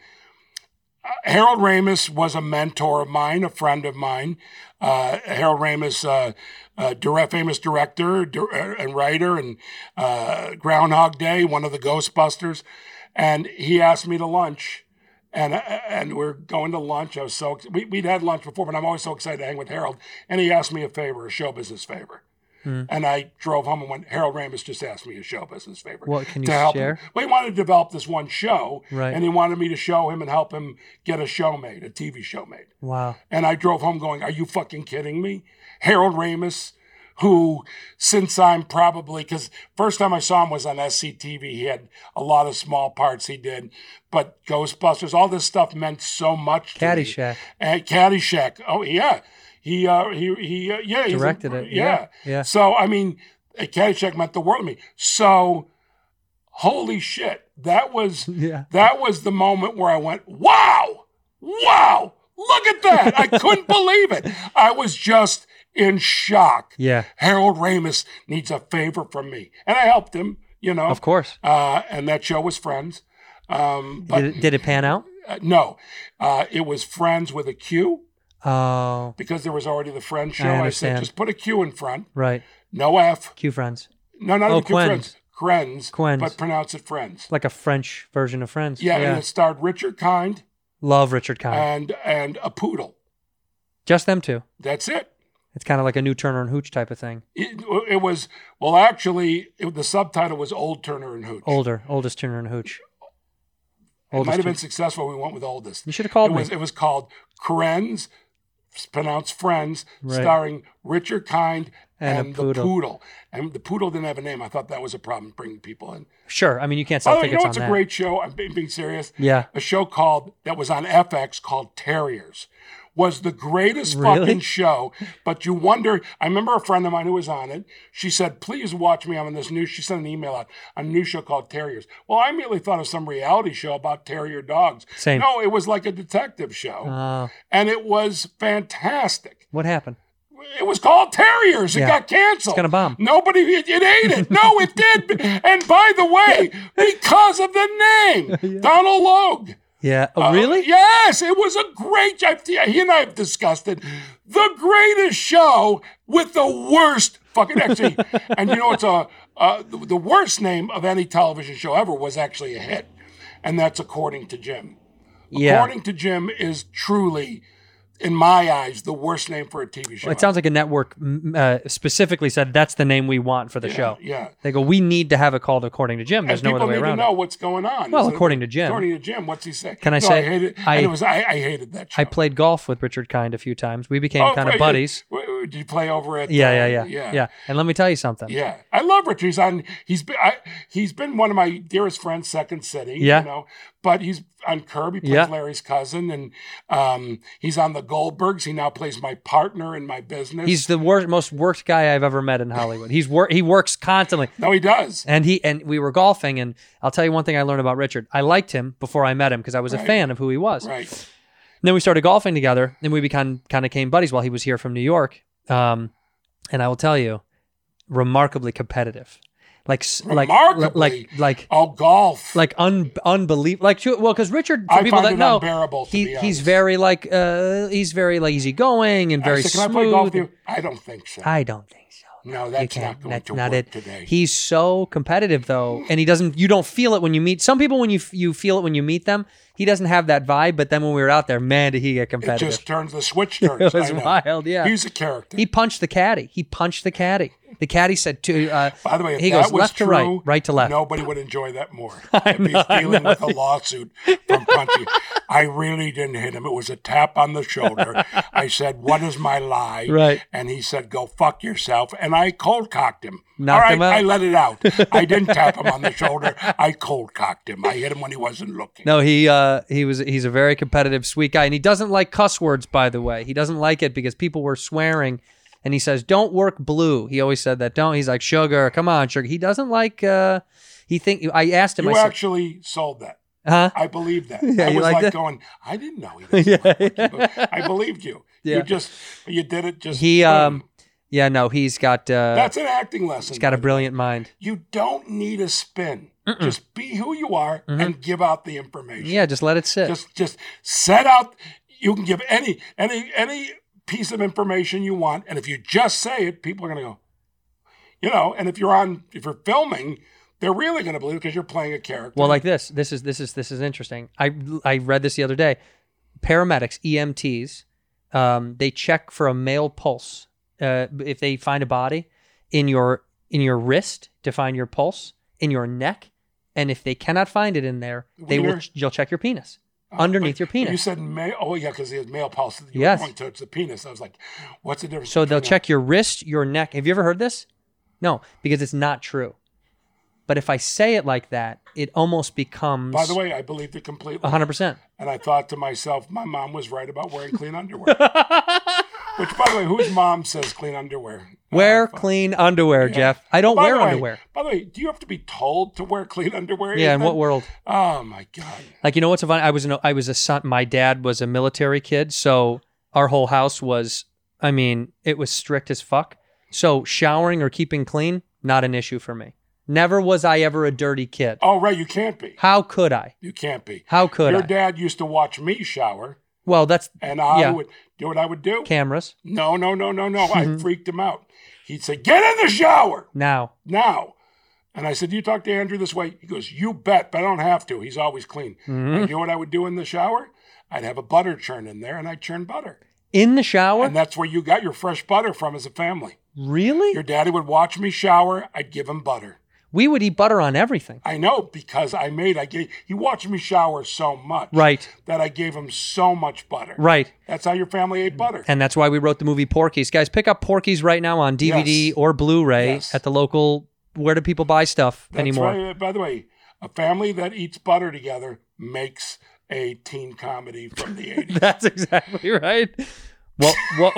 Speaker 6: Harold Ramis was a mentor of mine, a friend of mine. Harold Ramis, famous director and writer, and Groundhog Day, one of the Ghostbusters. And he asked me to lunch. And we're going to lunch. I was we'd had lunch before, but I'm always so excited to hang with Harold. And he asked me a favor, a show business favor. And I drove home and went, Harold Ramis just asked me a show business favor.
Speaker 1: What can you
Speaker 6: to help
Speaker 1: share?
Speaker 6: him. Well, he wanted to develop this one show.
Speaker 1: Right.
Speaker 6: And he wanted me to show him and help him get a show made, a TV show made.
Speaker 1: Wow.
Speaker 6: And I drove home going, are you fucking kidding me? Harold Ramis, who, since I'm probably, because first time I saw him was on SCTV. He had a lot of small parts he did. But Ghostbusters, all this stuff meant so much to me.
Speaker 1: Caddyshack.
Speaker 6: And Caddyshack. Oh, yeah. He
Speaker 1: Directed it.
Speaker 6: Yeah.
Speaker 1: Yeah.
Speaker 6: So, I mean, Caddyshack meant the world to me. So, holy shit. That was the moment where I went, wow, look at that. I couldn't believe it. I was just in shock.
Speaker 1: Yeah.
Speaker 6: Harold Ramis needs a favor from me. And I helped him, you know.
Speaker 1: Of course.
Speaker 6: And that show was Friends. But
Speaker 1: Did it pan out?
Speaker 6: no, it was Friends with a Q.
Speaker 1: Oh,
Speaker 6: Because there was already the Friends show.
Speaker 1: I
Speaker 6: I
Speaker 1: understand.
Speaker 6: said, just put a Q in front.
Speaker 1: right.
Speaker 6: No F.
Speaker 1: Q Friends.
Speaker 6: No, not
Speaker 1: Oh,
Speaker 6: even Q
Speaker 1: Quens.
Speaker 6: Friends.
Speaker 1: Quens.
Speaker 6: But pronounce it Friends.
Speaker 1: Like a French version of Friends.
Speaker 6: Yeah, and it starred Richard Kind
Speaker 1: Love Richard Kind.
Speaker 6: and a poodle.
Speaker 1: Just them two.
Speaker 6: That's it.
Speaker 1: It's kind of like a new Turner and Hooch type of thing.
Speaker 6: It was, well, actually, the subtitle was Old Turner and Hooch.
Speaker 1: Oldest Turner and Hooch.
Speaker 6: It might have been successful. We went with oldest.
Speaker 1: You should have called me.
Speaker 6: It was called Krenz, pronounced Friends,
Speaker 1: Right.
Speaker 6: starring Richard Kind
Speaker 1: And a
Speaker 6: and
Speaker 1: poodle.
Speaker 6: the poodle. And the poodle didn't have a name. I thought that was a problem bringing people in.
Speaker 1: Sure. I mean, you can't sell
Speaker 6: Oh, you know
Speaker 1: tickets
Speaker 6: what's
Speaker 1: on
Speaker 6: a
Speaker 1: that.
Speaker 6: great show? I'm being serious.
Speaker 1: Yeah.
Speaker 6: A show that was on FX called Terriers. Was the greatest
Speaker 1: Really?
Speaker 6: fucking show. But you wonder, I remember a friend of mine who was on it. She said, please watch me. I'm on this new, she sent an email out, a new show called Terriers. Well, I immediately thought of some reality show about terrier dogs.
Speaker 1: Same.
Speaker 6: No, it was like a detective show.
Speaker 1: Oh.
Speaker 6: And it was fantastic.
Speaker 1: What happened?
Speaker 6: It was called Terriers. It
Speaker 1: Yeah.
Speaker 6: got canceled.
Speaker 1: It's gonna bomb.
Speaker 6: Nobody, it ate it. No, it did. And by the way, because of the name, Donald Logue.
Speaker 1: Yeah. Oh, really?
Speaker 6: Yes, it was a great job. He and I have discussed it. The greatest show with the worst fucking actually. And you know, it's the worst name of any television show ever was actually a hit, and that's According to Jim.
Speaker 1: Yeah.
Speaker 6: According to Jim is truly, in my eyes, the worst name for a TV show.
Speaker 1: It sounds like a network specifically said that's the name we want for the show.
Speaker 6: Yeah.
Speaker 1: They go, we need to have it called According to Jim. There's
Speaker 6: And
Speaker 1: no other way
Speaker 6: people need
Speaker 1: around
Speaker 6: to know
Speaker 1: it.
Speaker 6: what's going on.
Speaker 1: Well,
Speaker 6: Is it-
Speaker 1: according to Jim.
Speaker 6: According to Jim, what's he say?
Speaker 1: Can I
Speaker 6: No,
Speaker 1: say-
Speaker 6: I hated,
Speaker 1: I-
Speaker 6: and it was, I hated that show.
Speaker 1: I played golf with Richard Kind a few times. We became kind of
Speaker 6: great.
Speaker 1: buddies.
Speaker 6: Did you play over at?
Speaker 1: Yeah. And let me tell you something.
Speaker 6: Yeah, I love Richard. He's been one of my dearest friends, Second City.
Speaker 1: Yeah.
Speaker 6: You know, but he's on Curb. He plays
Speaker 1: Yeah.
Speaker 6: Larry's cousin, and he's on the Goldbergs. He now plays my partner in my business.
Speaker 1: He's the most worked guy I've ever met in Hollywood. He works constantly.
Speaker 6: No, he does.
Speaker 1: And we were golfing, and I'll tell you one thing I learned about Richard. I liked him before I met him because I was a fan of who he was.
Speaker 6: Right.
Speaker 1: And then we started golfing together, and we kind of became buddies while he was here from New York. And I will tell you, remarkably competitive.
Speaker 6: Remarkably.
Speaker 1: Like
Speaker 6: golf.
Speaker 1: like unbelievable. Because Richard, for
Speaker 6: I
Speaker 1: people
Speaker 6: find
Speaker 1: that
Speaker 6: it
Speaker 1: know,
Speaker 6: unbearable, to be
Speaker 1: he's
Speaker 6: honest.
Speaker 1: very he's very easygoing and very
Speaker 6: I said,
Speaker 1: smooth.
Speaker 6: can I play golf with you? I don't think so.
Speaker 1: I don't think so.
Speaker 6: No,
Speaker 1: You
Speaker 6: that's
Speaker 1: can't.
Speaker 6: not going
Speaker 1: That's
Speaker 6: to
Speaker 1: not
Speaker 6: work
Speaker 1: it.
Speaker 6: today.
Speaker 1: He's so competitive though, and you don't feel it when you meet some people. When you feel it when you meet them, he doesn't have that vibe. But then when we were out there, man, did he get
Speaker 6: It
Speaker 1: competitive?
Speaker 6: just turns, the switch turns.
Speaker 1: It was
Speaker 6: I know.
Speaker 1: wild, yeah.
Speaker 6: He's a character.
Speaker 1: He punched the caddy. The caddy said to
Speaker 6: By the way, if
Speaker 1: he
Speaker 6: that
Speaker 1: goes
Speaker 6: was
Speaker 1: left
Speaker 6: true,
Speaker 1: to right, right to left.
Speaker 6: Nobody would enjoy that more. If he's dealing with a lawsuit from punching. I really didn't hit him. It was a tap on the shoulder. I said, "What is my lie?"
Speaker 1: Right.
Speaker 6: And he said, "Go fuck yourself." And I cold cocked him.
Speaker 1: Knocked
Speaker 6: All right,
Speaker 1: him out?
Speaker 6: I let it out. I didn't tap him on the shoulder. I cold cocked him. I hit him when he wasn't looking.
Speaker 1: No, he's a very competitive, sweet guy, and he doesn't like cuss words. By the way, he doesn't like it because people were swearing, and he says, "Don't work blue." He always said that. Don't. He's like, "Sugar, come on, sugar." He doesn't like. I asked him.
Speaker 6: You
Speaker 1: I said,
Speaker 6: actually sold that.
Speaker 1: "Huh?"
Speaker 6: I believed that.
Speaker 1: Yeah,
Speaker 6: I
Speaker 1: you
Speaker 6: was
Speaker 1: liked
Speaker 6: like
Speaker 1: it?
Speaker 6: going, I didn't know he doesn't like what I believed you.
Speaker 1: Yeah.
Speaker 6: You did it just.
Speaker 1: He
Speaker 6: boom.
Speaker 1: yeah, no, he's got.
Speaker 6: That's an acting lesson.
Speaker 1: He's got a
Speaker 6: by the way.
Speaker 1: brilliant mind.
Speaker 6: You don't need a spin. Just be who you are and give out the information.
Speaker 1: Yeah, just let it sit.
Speaker 6: Just set out. You can give any piece of information you want, and if you just say it, people are going to go. You know, and if you're filming, they're really going to believe it because you're playing a character.
Speaker 1: Well, like this. This is interesting. I read this the other day. Paramedics, EMTs, they check for a male pulse. If they find a body in your wrist to find your pulse, in your neck, and if they cannot find it in there, you'll check your penis. Underneath your penis.
Speaker 6: You said male. Oh yeah, because he has male pulse. You
Speaker 1: Yes.
Speaker 6: were going towards the penis. I was like, what's the difference?
Speaker 1: So they'll
Speaker 6: between
Speaker 1: check your wrist, your neck. Have you ever heard this? No, because it's not true. But if I say it like that, it almost becomes.
Speaker 6: By the way, I believed it completely.
Speaker 1: 100%.
Speaker 6: And I thought to myself, my mom was right about wearing clean underwear. Which, by the way, whose mom says clean underwear?
Speaker 1: Wear
Speaker 6: fuck.
Speaker 1: clean underwear, Jeff. I don't
Speaker 6: By
Speaker 1: wear
Speaker 6: the way-
Speaker 1: underwear.
Speaker 6: By the way, do you have to be told to wear clean underwear?
Speaker 1: Yeah, in
Speaker 6: Ethan?
Speaker 1: what world?
Speaker 6: Oh my God.
Speaker 1: Like, you know what's so funny? I was a son. My dad was a military kid, so our whole house was. I mean, it was strict as fuck. So showering or keeping clean, not an issue for me. Never was I ever a dirty kid.
Speaker 6: Oh right, you can't be.
Speaker 1: How could I?
Speaker 6: You can't be.
Speaker 1: How could
Speaker 6: Your
Speaker 1: I?
Speaker 6: dad used to watch me shower,
Speaker 1: Well, that's
Speaker 6: and I
Speaker 1: yeah.
Speaker 6: would do what I would do.
Speaker 1: Cameras
Speaker 6: No. I freaked him out. He'd say, "Get in the shower
Speaker 1: now.
Speaker 6: now." And I said, "You talk to Andrew this way?" He goes, "You bet, but I don't have to. He's always clean."
Speaker 1: Mm-hmm.
Speaker 6: And you know what I would do in the shower? I'd have a butter churn in there, and I'd churn butter.
Speaker 1: In the shower?
Speaker 6: And that's where you got your fresh butter from as a family.
Speaker 1: Really?
Speaker 6: Your daddy would watch me shower. I'd give him butter.
Speaker 1: We would eat butter on everything.
Speaker 6: I know because he watched me shower so much.
Speaker 1: Right.
Speaker 6: That I gave him so much butter.
Speaker 1: Right.
Speaker 6: That's how your family ate butter.
Speaker 1: And that's why we wrote the movie Porky's. Guys, pick up Porky's right now on DVD
Speaker 6: Yes.
Speaker 1: or Blu-ray
Speaker 6: Yes.
Speaker 1: at the local. Where do people buy stuff
Speaker 6: That's
Speaker 1: anymore?
Speaker 6: right. By the way, a family that eats butter together makes a teen comedy from the 80s.
Speaker 1: That's exactly right.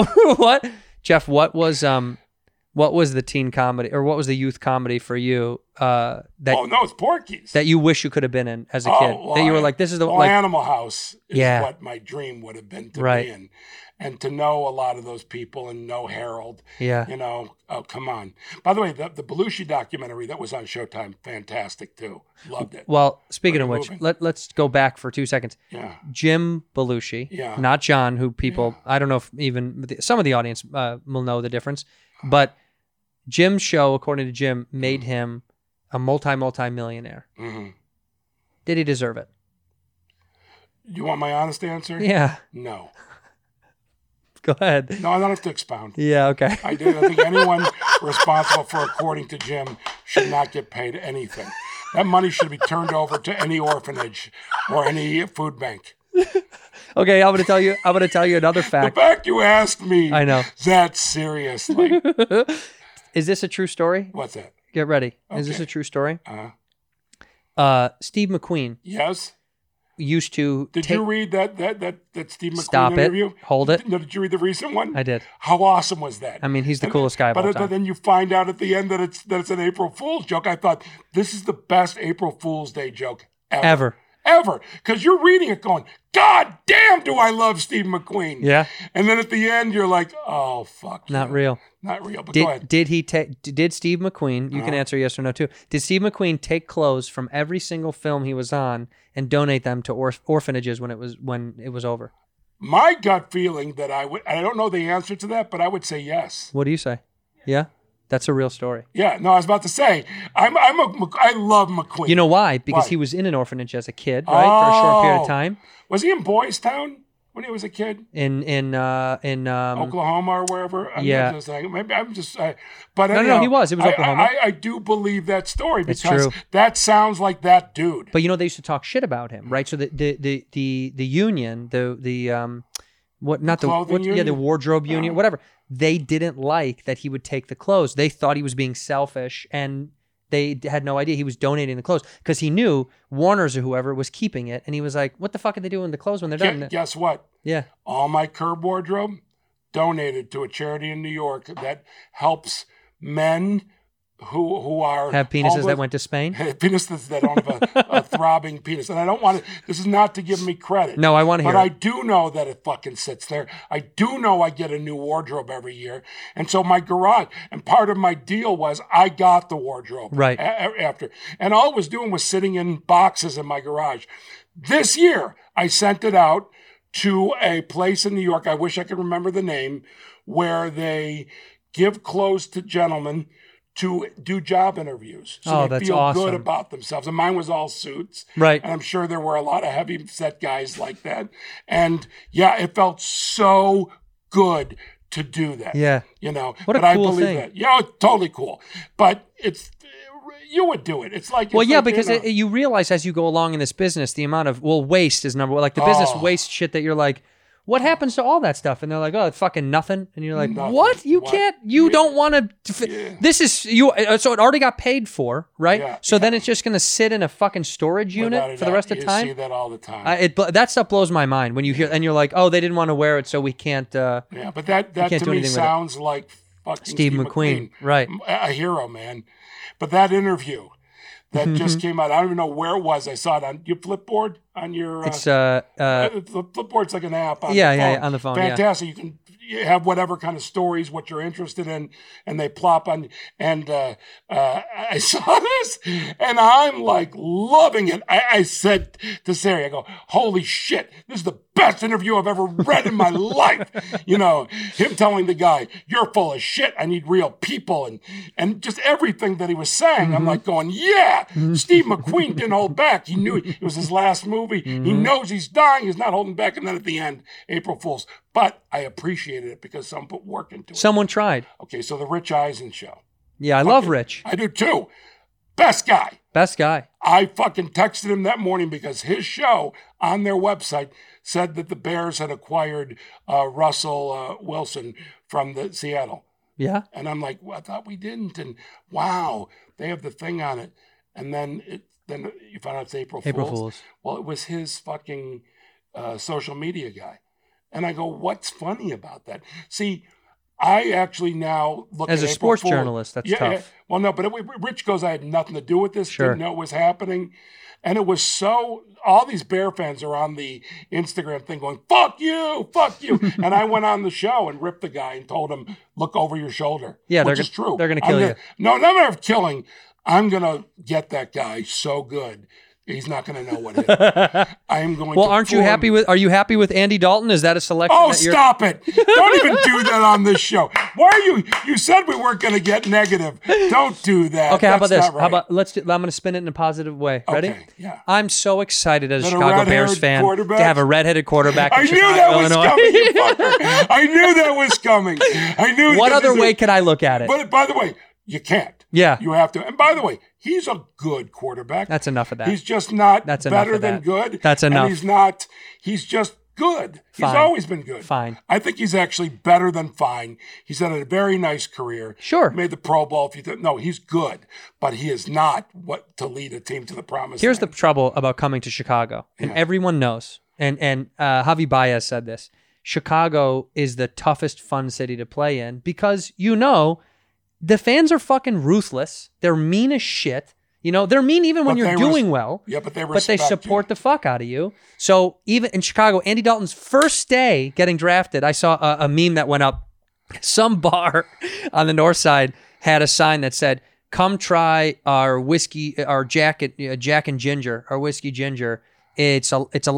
Speaker 1: What? Jeff, what was the teen comedy or what was the youth comedy for you that
Speaker 6: Oh no, it's Porky's.
Speaker 1: that you wish you could have been in as a kid?
Speaker 6: well,
Speaker 1: That you were like, this is the
Speaker 6: Animal House is
Speaker 1: Yeah.
Speaker 6: what my dream would have been to
Speaker 1: Right.
Speaker 6: be in. And to know a lot of those people and know Harold,
Speaker 1: Yeah.
Speaker 6: you know, oh, come on. By the way, the Belushi documentary that was on Showtime, fantastic too. Loved it.
Speaker 1: Well, speaking of
Speaker 6: Pretty
Speaker 1: which,
Speaker 6: moving.
Speaker 1: let's go back for 2 seconds.
Speaker 6: Yeah.
Speaker 1: Jim Belushi,
Speaker 6: Yeah.
Speaker 1: not John, who people, I don't know if even some of the audience will know the difference, but Jim's show, according to Jim, made him a multi-millionaire.
Speaker 6: Mm-hmm.
Speaker 1: Did he deserve it?
Speaker 6: You want my honest answer?
Speaker 1: Yeah.
Speaker 6: No.
Speaker 1: Go ahead.
Speaker 6: No, I don't have to expound.
Speaker 1: Yeah, okay.
Speaker 6: I think anyone responsible for according to Jim should not get paid anything. That money should be turned over to any orphanage or any food bank.
Speaker 1: Okay, I'm gonna tell you another
Speaker 6: The
Speaker 1: fact.
Speaker 6: fact you asked me,
Speaker 1: I know.
Speaker 6: that's serious. Like,
Speaker 1: Is this a true story?
Speaker 6: what's that?
Speaker 1: Get ready. Is this
Speaker 6: Okay.
Speaker 1: a true story?
Speaker 6: Uh-huh.
Speaker 1: Steve McQueen
Speaker 6: Yes.
Speaker 1: used to
Speaker 6: Did you read that Steve McQueen
Speaker 1: Stop it.
Speaker 6: interview?
Speaker 1: Hold it.
Speaker 6: No, did you read the recent one?
Speaker 1: I did.
Speaker 6: How awesome was that?
Speaker 1: I mean, he's the coolest guy of all
Speaker 6: But
Speaker 1: time.
Speaker 6: then you find out at the end that it's an April Fool's joke. I thought this is the best April Fool's Day joke ever. Because you're reading it going, God damn, do I love Steve McQueen.
Speaker 1: Yeah.
Speaker 6: And then at the end, you're like, oh, fuck.
Speaker 1: Not
Speaker 6: you.
Speaker 1: real.
Speaker 6: Not real. But go ahead.
Speaker 1: Did Steve McQueen, you can answer yes or no too, did Steve McQueen take clothes from every single film he was on and donate them to orphanages when it was over?
Speaker 6: My gut feeling that I don't know the answer to that, but I would say yes.
Speaker 1: What do you say? Yeah? That's a real story.
Speaker 6: Yeah, no, I was about to say, I love McQueen.
Speaker 1: You know why? Because
Speaker 6: Why?
Speaker 1: he was in an orphanage as a kid, right? For a short period
Speaker 6: Oh.
Speaker 1: of time.
Speaker 6: Was he in Boys Town when he was a kid?
Speaker 1: In
Speaker 6: Oklahoma or wherever?
Speaker 1: yeah.
Speaker 6: Maybe I'm just, but
Speaker 1: No,
Speaker 6: anyhow,
Speaker 1: he was. It was Oklahoma.
Speaker 6: I do believe that story
Speaker 1: It's
Speaker 6: because
Speaker 1: true.
Speaker 6: that sounds like that dude.
Speaker 1: But they used to talk shit about him, right? So the union, the
Speaker 6: Clothing union?
Speaker 1: the wardrobe union, whatever. They didn't like that he would take the clothes. They thought he was being selfish, and they had no idea he was donating the clothes because he knew Warner's or whoever was keeping it, and he was like, "What the fuck are they doing with the clothes when they're done?"
Speaker 6: Guess what?
Speaker 1: Yeah,
Speaker 6: All my Curb wardrobe donated to a charity in New York that helps men who are
Speaker 1: have penises
Speaker 6: homeless-
Speaker 1: that went to Spain.
Speaker 6: penises that don't have a throbbing penis. And I don't want to, this is not to give me credit.
Speaker 1: No, I want to hear
Speaker 6: But I
Speaker 1: it.
Speaker 6: do know that it fucking sits there. I do know I get a new wardrobe every year. And so my garage, and part of my deal was I got the wardrobe.
Speaker 1: Right.
Speaker 6: After. And all it was doing was sitting in boxes in my garage. This year, I sent it out to a place in New York, I wish I could remember the name, where they give clothes to gentlemen to do job interviews. So
Speaker 1: Oh,
Speaker 6: they
Speaker 1: that's
Speaker 6: feel
Speaker 1: awesome.
Speaker 6: good about themselves. And mine was all suits.
Speaker 1: Right.
Speaker 6: And I'm sure there were a lot of heavy set guys like that. And yeah, it felt so good to do that.
Speaker 1: Yeah.
Speaker 6: You know,
Speaker 1: What a
Speaker 6: but
Speaker 1: cool
Speaker 6: I believe
Speaker 1: thing.
Speaker 6: that. Yeah, it's totally cool. But you would do it. It's like,
Speaker 1: Well,
Speaker 6: it's
Speaker 1: yeah,
Speaker 6: like,
Speaker 1: because
Speaker 6: you know,
Speaker 1: you realize as you go along in this business, the amount of waste is number one. Like the business
Speaker 6: Oh.
Speaker 1: waste shit that you're like, what happens to all that stuff? And they're like, oh, it's fucking nothing. And you're like,
Speaker 6: Nothing.
Speaker 1: what? You
Speaker 6: What?
Speaker 1: can't. You don't want to.
Speaker 6: Yeah.
Speaker 1: This is you. So it already got paid for, right?
Speaker 6: Yeah,
Speaker 1: So then it's just gonna sit in a fucking storage
Speaker 6: without
Speaker 1: unit
Speaker 6: a
Speaker 1: for the
Speaker 6: doubt.
Speaker 1: rest of
Speaker 6: You
Speaker 1: time.
Speaker 6: see that all the time.
Speaker 1: That stuff blows my mind when you hear and you're like, oh, they didn't want to wear it, so we can't.
Speaker 6: Yeah, but that
Speaker 1: can't
Speaker 6: to
Speaker 1: do
Speaker 6: me
Speaker 1: anything with it.
Speaker 6: sounds like fucking
Speaker 1: Steve McQueen, right.
Speaker 6: A hero, man. But that interview that just came out, I don't even know where it was. I saw it on your Flipboard on your.
Speaker 1: It's
Speaker 6: the Flipboard's like an app on
Speaker 1: Yeah,
Speaker 6: the
Speaker 1: yeah,
Speaker 6: phone.
Speaker 1: yeah, on the phone, yeah.
Speaker 6: Fantastic. You can have whatever kind of stories, what you're interested in, and they plop on. And I saw this, and I'm like loving it. I said to Sarah, I go, holy shit, this is the best interview I've ever read in my life. You know, him telling the guy, you're full of shit. I need real people. And just everything that he was saying, I'm like going, yeah, Steve McQueen didn't hold back. He knew it was his last movie. He knows he's dying. He's not holding back. And then at the end, April Fool's. But I appreciated it because someone put work into it.
Speaker 1: someone tried.
Speaker 6: Okay, so the Rich Eisen show.
Speaker 1: Yeah, I love Rich.
Speaker 6: I do too. Best guy.
Speaker 1: Best guy.
Speaker 6: I fucking texted him that morning because his show on their website said that the Bears had acquired Russell Wilson from the Seattle.
Speaker 1: Yeah.
Speaker 6: And I'm like, well, I thought we didn't. And wow, they have the thing on it. And then you found out it's April Fool's. Well, it was his fucking social media guy. And I go, what's funny about that? See, I actually now look
Speaker 1: As
Speaker 6: at
Speaker 1: a
Speaker 6: April
Speaker 1: sports
Speaker 6: Fool.
Speaker 1: journalist, that's tough.
Speaker 6: Yeah. Well, no, but Rich goes, I had nothing to do with this.
Speaker 1: Sure.
Speaker 6: Didn't know it was happening. And it was so, all these Bear fans are on the Instagram thing going, fuck you. And I went on the show and ripped the guy and told him, look over your shoulder.
Speaker 1: Yeah,
Speaker 6: which is true.
Speaker 1: They're going to kill you.
Speaker 6: No, not matter of killing. I'm going to get that guy so good. He's not going to know what hit him. I am going
Speaker 1: Well,
Speaker 6: to
Speaker 1: aren't you happy with? Are you happy with Andy Dalton? Is that a selection?
Speaker 6: Oh,
Speaker 1: that you're-
Speaker 6: stop it. Don't even do that on this show. Why are you? You said we weren't going to get negative. Don't do that.
Speaker 1: Okay, how about
Speaker 6: That's
Speaker 1: this?
Speaker 6: not
Speaker 1: How
Speaker 6: right.
Speaker 1: about I'm going to spin it in a positive way. Ready?
Speaker 6: Okay, yeah.
Speaker 1: I'm so excited as a
Speaker 6: That a
Speaker 1: Chicago Bears
Speaker 6: red-haired
Speaker 1: fan
Speaker 6: quarterback?
Speaker 1: to have a redheaded quarterback in
Speaker 6: I knew
Speaker 1: Chicago,
Speaker 6: that was
Speaker 1: Illinois.
Speaker 6: coming, you fucker. I knew that was coming. I knew.
Speaker 1: What
Speaker 6: that
Speaker 1: other
Speaker 6: this
Speaker 1: way
Speaker 6: is-
Speaker 1: can I look at it?
Speaker 6: But by the way, you can't.
Speaker 1: Yeah.
Speaker 6: You have to. And by the way, he's a good quarterback.
Speaker 1: That's enough of that.
Speaker 6: He's just not
Speaker 1: That's enough
Speaker 6: better
Speaker 1: of
Speaker 6: than
Speaker 1: that.
Speaker 6: good.
Speaker 1: That's
Speaker 6: and
Speaker 1: enough.
Speaker 6: he's not. He's just good.
Speaker 1: Fine.
Speaker 6: He's always been good.
Speaker 1: Fine.
Speaker 6: I think he's actually better than fine. He's had a very nice career.
Speaker 1: Sure.
Speaker 6: Made the Pro Bowl. No, he's good, but he is not what to lead a team to the promised
Speaker 1: Here's the
Speaker 6: land.
Speaker 1: trouble about coming to Chicago, and everyone knows, and Javi Baez said this, Chicago is the toughest fun city to play in because, the fans are fucking ruthless. They're mean as shit. They're mean even when
Speaker 6: But
Speaker 1: you're
Speaker 6: they
Speaker 1: doing well.
Speaker 6: Yeah, but they
Speaker 1: But they
Speaker 6: respect
Speaker 1: support the fuck out of you. So even in Chicago, Andy Dalton's first day getting drafted, I saw a meme that went up. Some bar on the north side had a sign that said, "Come try our whiskey, our Jack and Ginger, our whiskey ginger. It's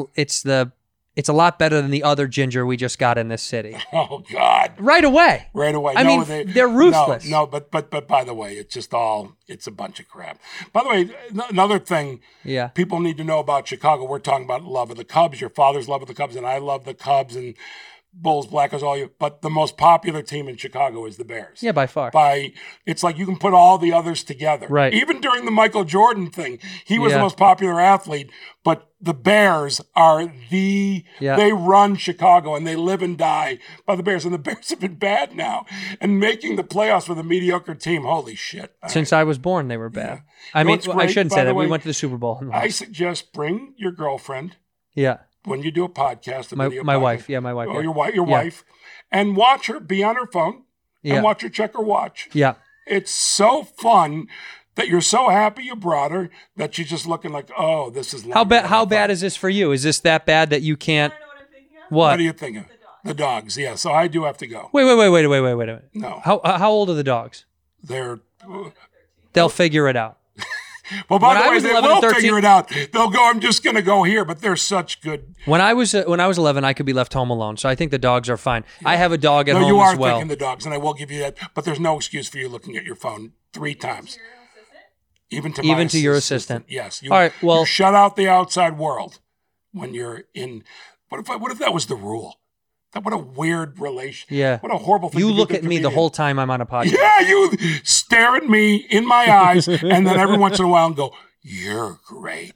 Speaker 1: a lot better than the other ginger we just got in this city."
Speaker 6: Oh God!
Speaker 1: Right away.
Speaker 6: Right away.
Speaker 1: I mean, they're ruthless.
Speaker 6: No, but by the way, it's a bunch of crap. By the way, another thing
Speaker 1: Yeah.
Speaker 6: people need to know about Chicago, we're talking about love of the Cubs, your father's love of the Cubs, and I love the Cubs and Bulls, Blackers, all you. But the most popular team in Chicago is the Bears.
Speaker 1: Yeah, by far.
Speaker 6: It's like you can put all the others together.
Speaker 1: Right.
Speaker 6: Even during the Michael Jordan thing, he was
Speaker 1: Yeah.
Speaker 6: the most popular athlete, but the Bears are they run Chicago and they live and die by the Bears. And the Bears have been bad now. And making the playoffs with a mediocre team, holy shit.
Speaker 1: Since I was born, they were bad. I mean,
Speaker 6: what's
Speaker 1: I
Speaker 6: great,
Speaker 1: shouldn't
Speaker 6: by
Speaker 1: say
Speaker 6: the
Speaker 1: that. We
Speaker 6: way,
Speaker 1: went to the Super Bowl.
Speaker 6: I suggest bring your girlfriend
Speaker 1: Yeah.
Speaker 6: when you do a podcast.
Speaker 1: My
Speaker 6: video
Speaker 1: wife.
Speaker 6: podcast,
Speaker 1: Yeah, my wife.
Speaker 6: Or
Speaker 1: Yeah.
Speaker 6: your wife. And watch her, be on her phone
Speaker 1: Yeah.
Speaker 6: and watch her check her watch.
Speaker 1: Yeah.
Speaker 6: It's so fun that you're so happy you brought her that she's just looking like, oh, this is
Speaker 1: How bad? How bad is this for you? Is this that bad that you can't?
Speaker 6: What
Speaker 1: What?
Speaker 6: are you thinking? The dogs, yeah. So I do have to go.
Speaker 1: Wait a minute.
Speaker 6: No,
Speaker 1: How old are the dogs?
Speaker 6: they're.
Speaker 1: They'll figure it out.
Speaker 6: Well, by
Speaker 1: When
Speaker 6: the
Speaker 1: I
Speaker 6: way,
Speaker 1: was
Speaker 6: they
Speaker 1: 11
Speaker 6: will
Speaker 1: and 13
Speaker 6: figure it out. They'll go, I'm just going to go here, but they're such good.
Speaker 1: When I was 11, I could be left home alone, so I think the dogs are fine. I have a dog at
Speaker 6: No,
Speaker 1: home
Speaker 6: you are
Speaker 1: as well.
Speaker 6: thinking the dogs, and I will give you that, but there's no excuse for you looking at your phone 3 times. Even to
Speaker 1: your assistant.
Speaker 6: Yes.
Speaker 1: All right, well-
Speaker 6: you shut out the outside world when you're in. What if that was the rule? What a weird relation.
Speaker 1: Yeah.
Speaker 6: What a horrible thing
Speaker 1: You
Speaker 6: to do
Speaker 1: look
Speaker 6: to a
Speaker 1: at me the
Speaker 6: comedian.
Speaker 1: whole time I'm on a podcast.
Speaker 6: Yeah, you stare at me in my eyes, and then every once in a while and go, "You're great."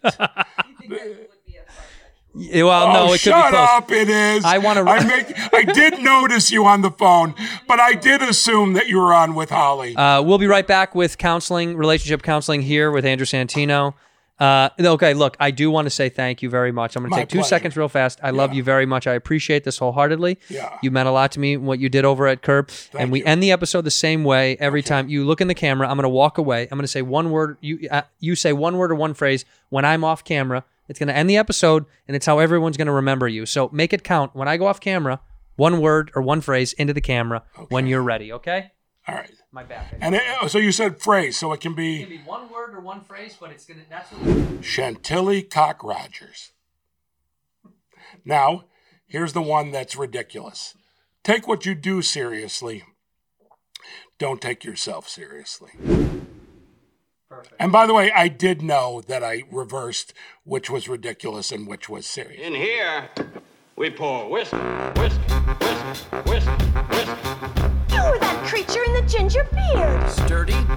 Speaker 1: Well, no, it could be
Speaker 6: shut
Speaker 1: close.
Speaker 6: up! It is.
Speaker 1: I wanna-
Speaker 6: I did notice you on the phone, but I did assume that you were on with Holly.
Speaker 1: We'll be right back with counseling, relationship counseling here with Andrew Santino. Okay, look, I do want to say thank you very much. I'm going to
Speaker 6: My
Speaker 1: take 2
Speaker 6: pleasure.
Speaker 1: seconds real fast. I love you very much. I appreciate this wholeheartedly.
Speaker 6: Yeah.
Speaker 1: You meant a lot to me, what you did over at Curb. And we
Speaker 6: you.
Speaker 1: end the episode the same way every time. You look in the camera. I'm going to walk away. I'm going to say one word. You say one word or one phrase when I'm off camera. It's going to end the episode, and it's how everyone's going to remember you. So make it count. When I go off camera, one word or one phrase into the camera when you're ready, okay?
Speaker 6: All right.
Speaker 1: My bad.
Speaker 6: And so you said phrase, so it can
Speaker 1: It
Speaker 6: be
Speaker 1: can be one word or one phrase, but it's going to, that's what
Speaker 6: Chantilly Cock Rogers. Now, here's the one that's ridiculous. Take what you do seriously. Don't take yourself seriously.
Speaker 1: Perfect.
Speaker 6: And by the way, I did know that I reversed which was ridiculous and which was serious.
Speaker 2: In here, we pour whisk, whisk, whisk, whisk, whisk.
Speaker 3: You were that creature in the ginger beard.
Speaker 4: Sturdy,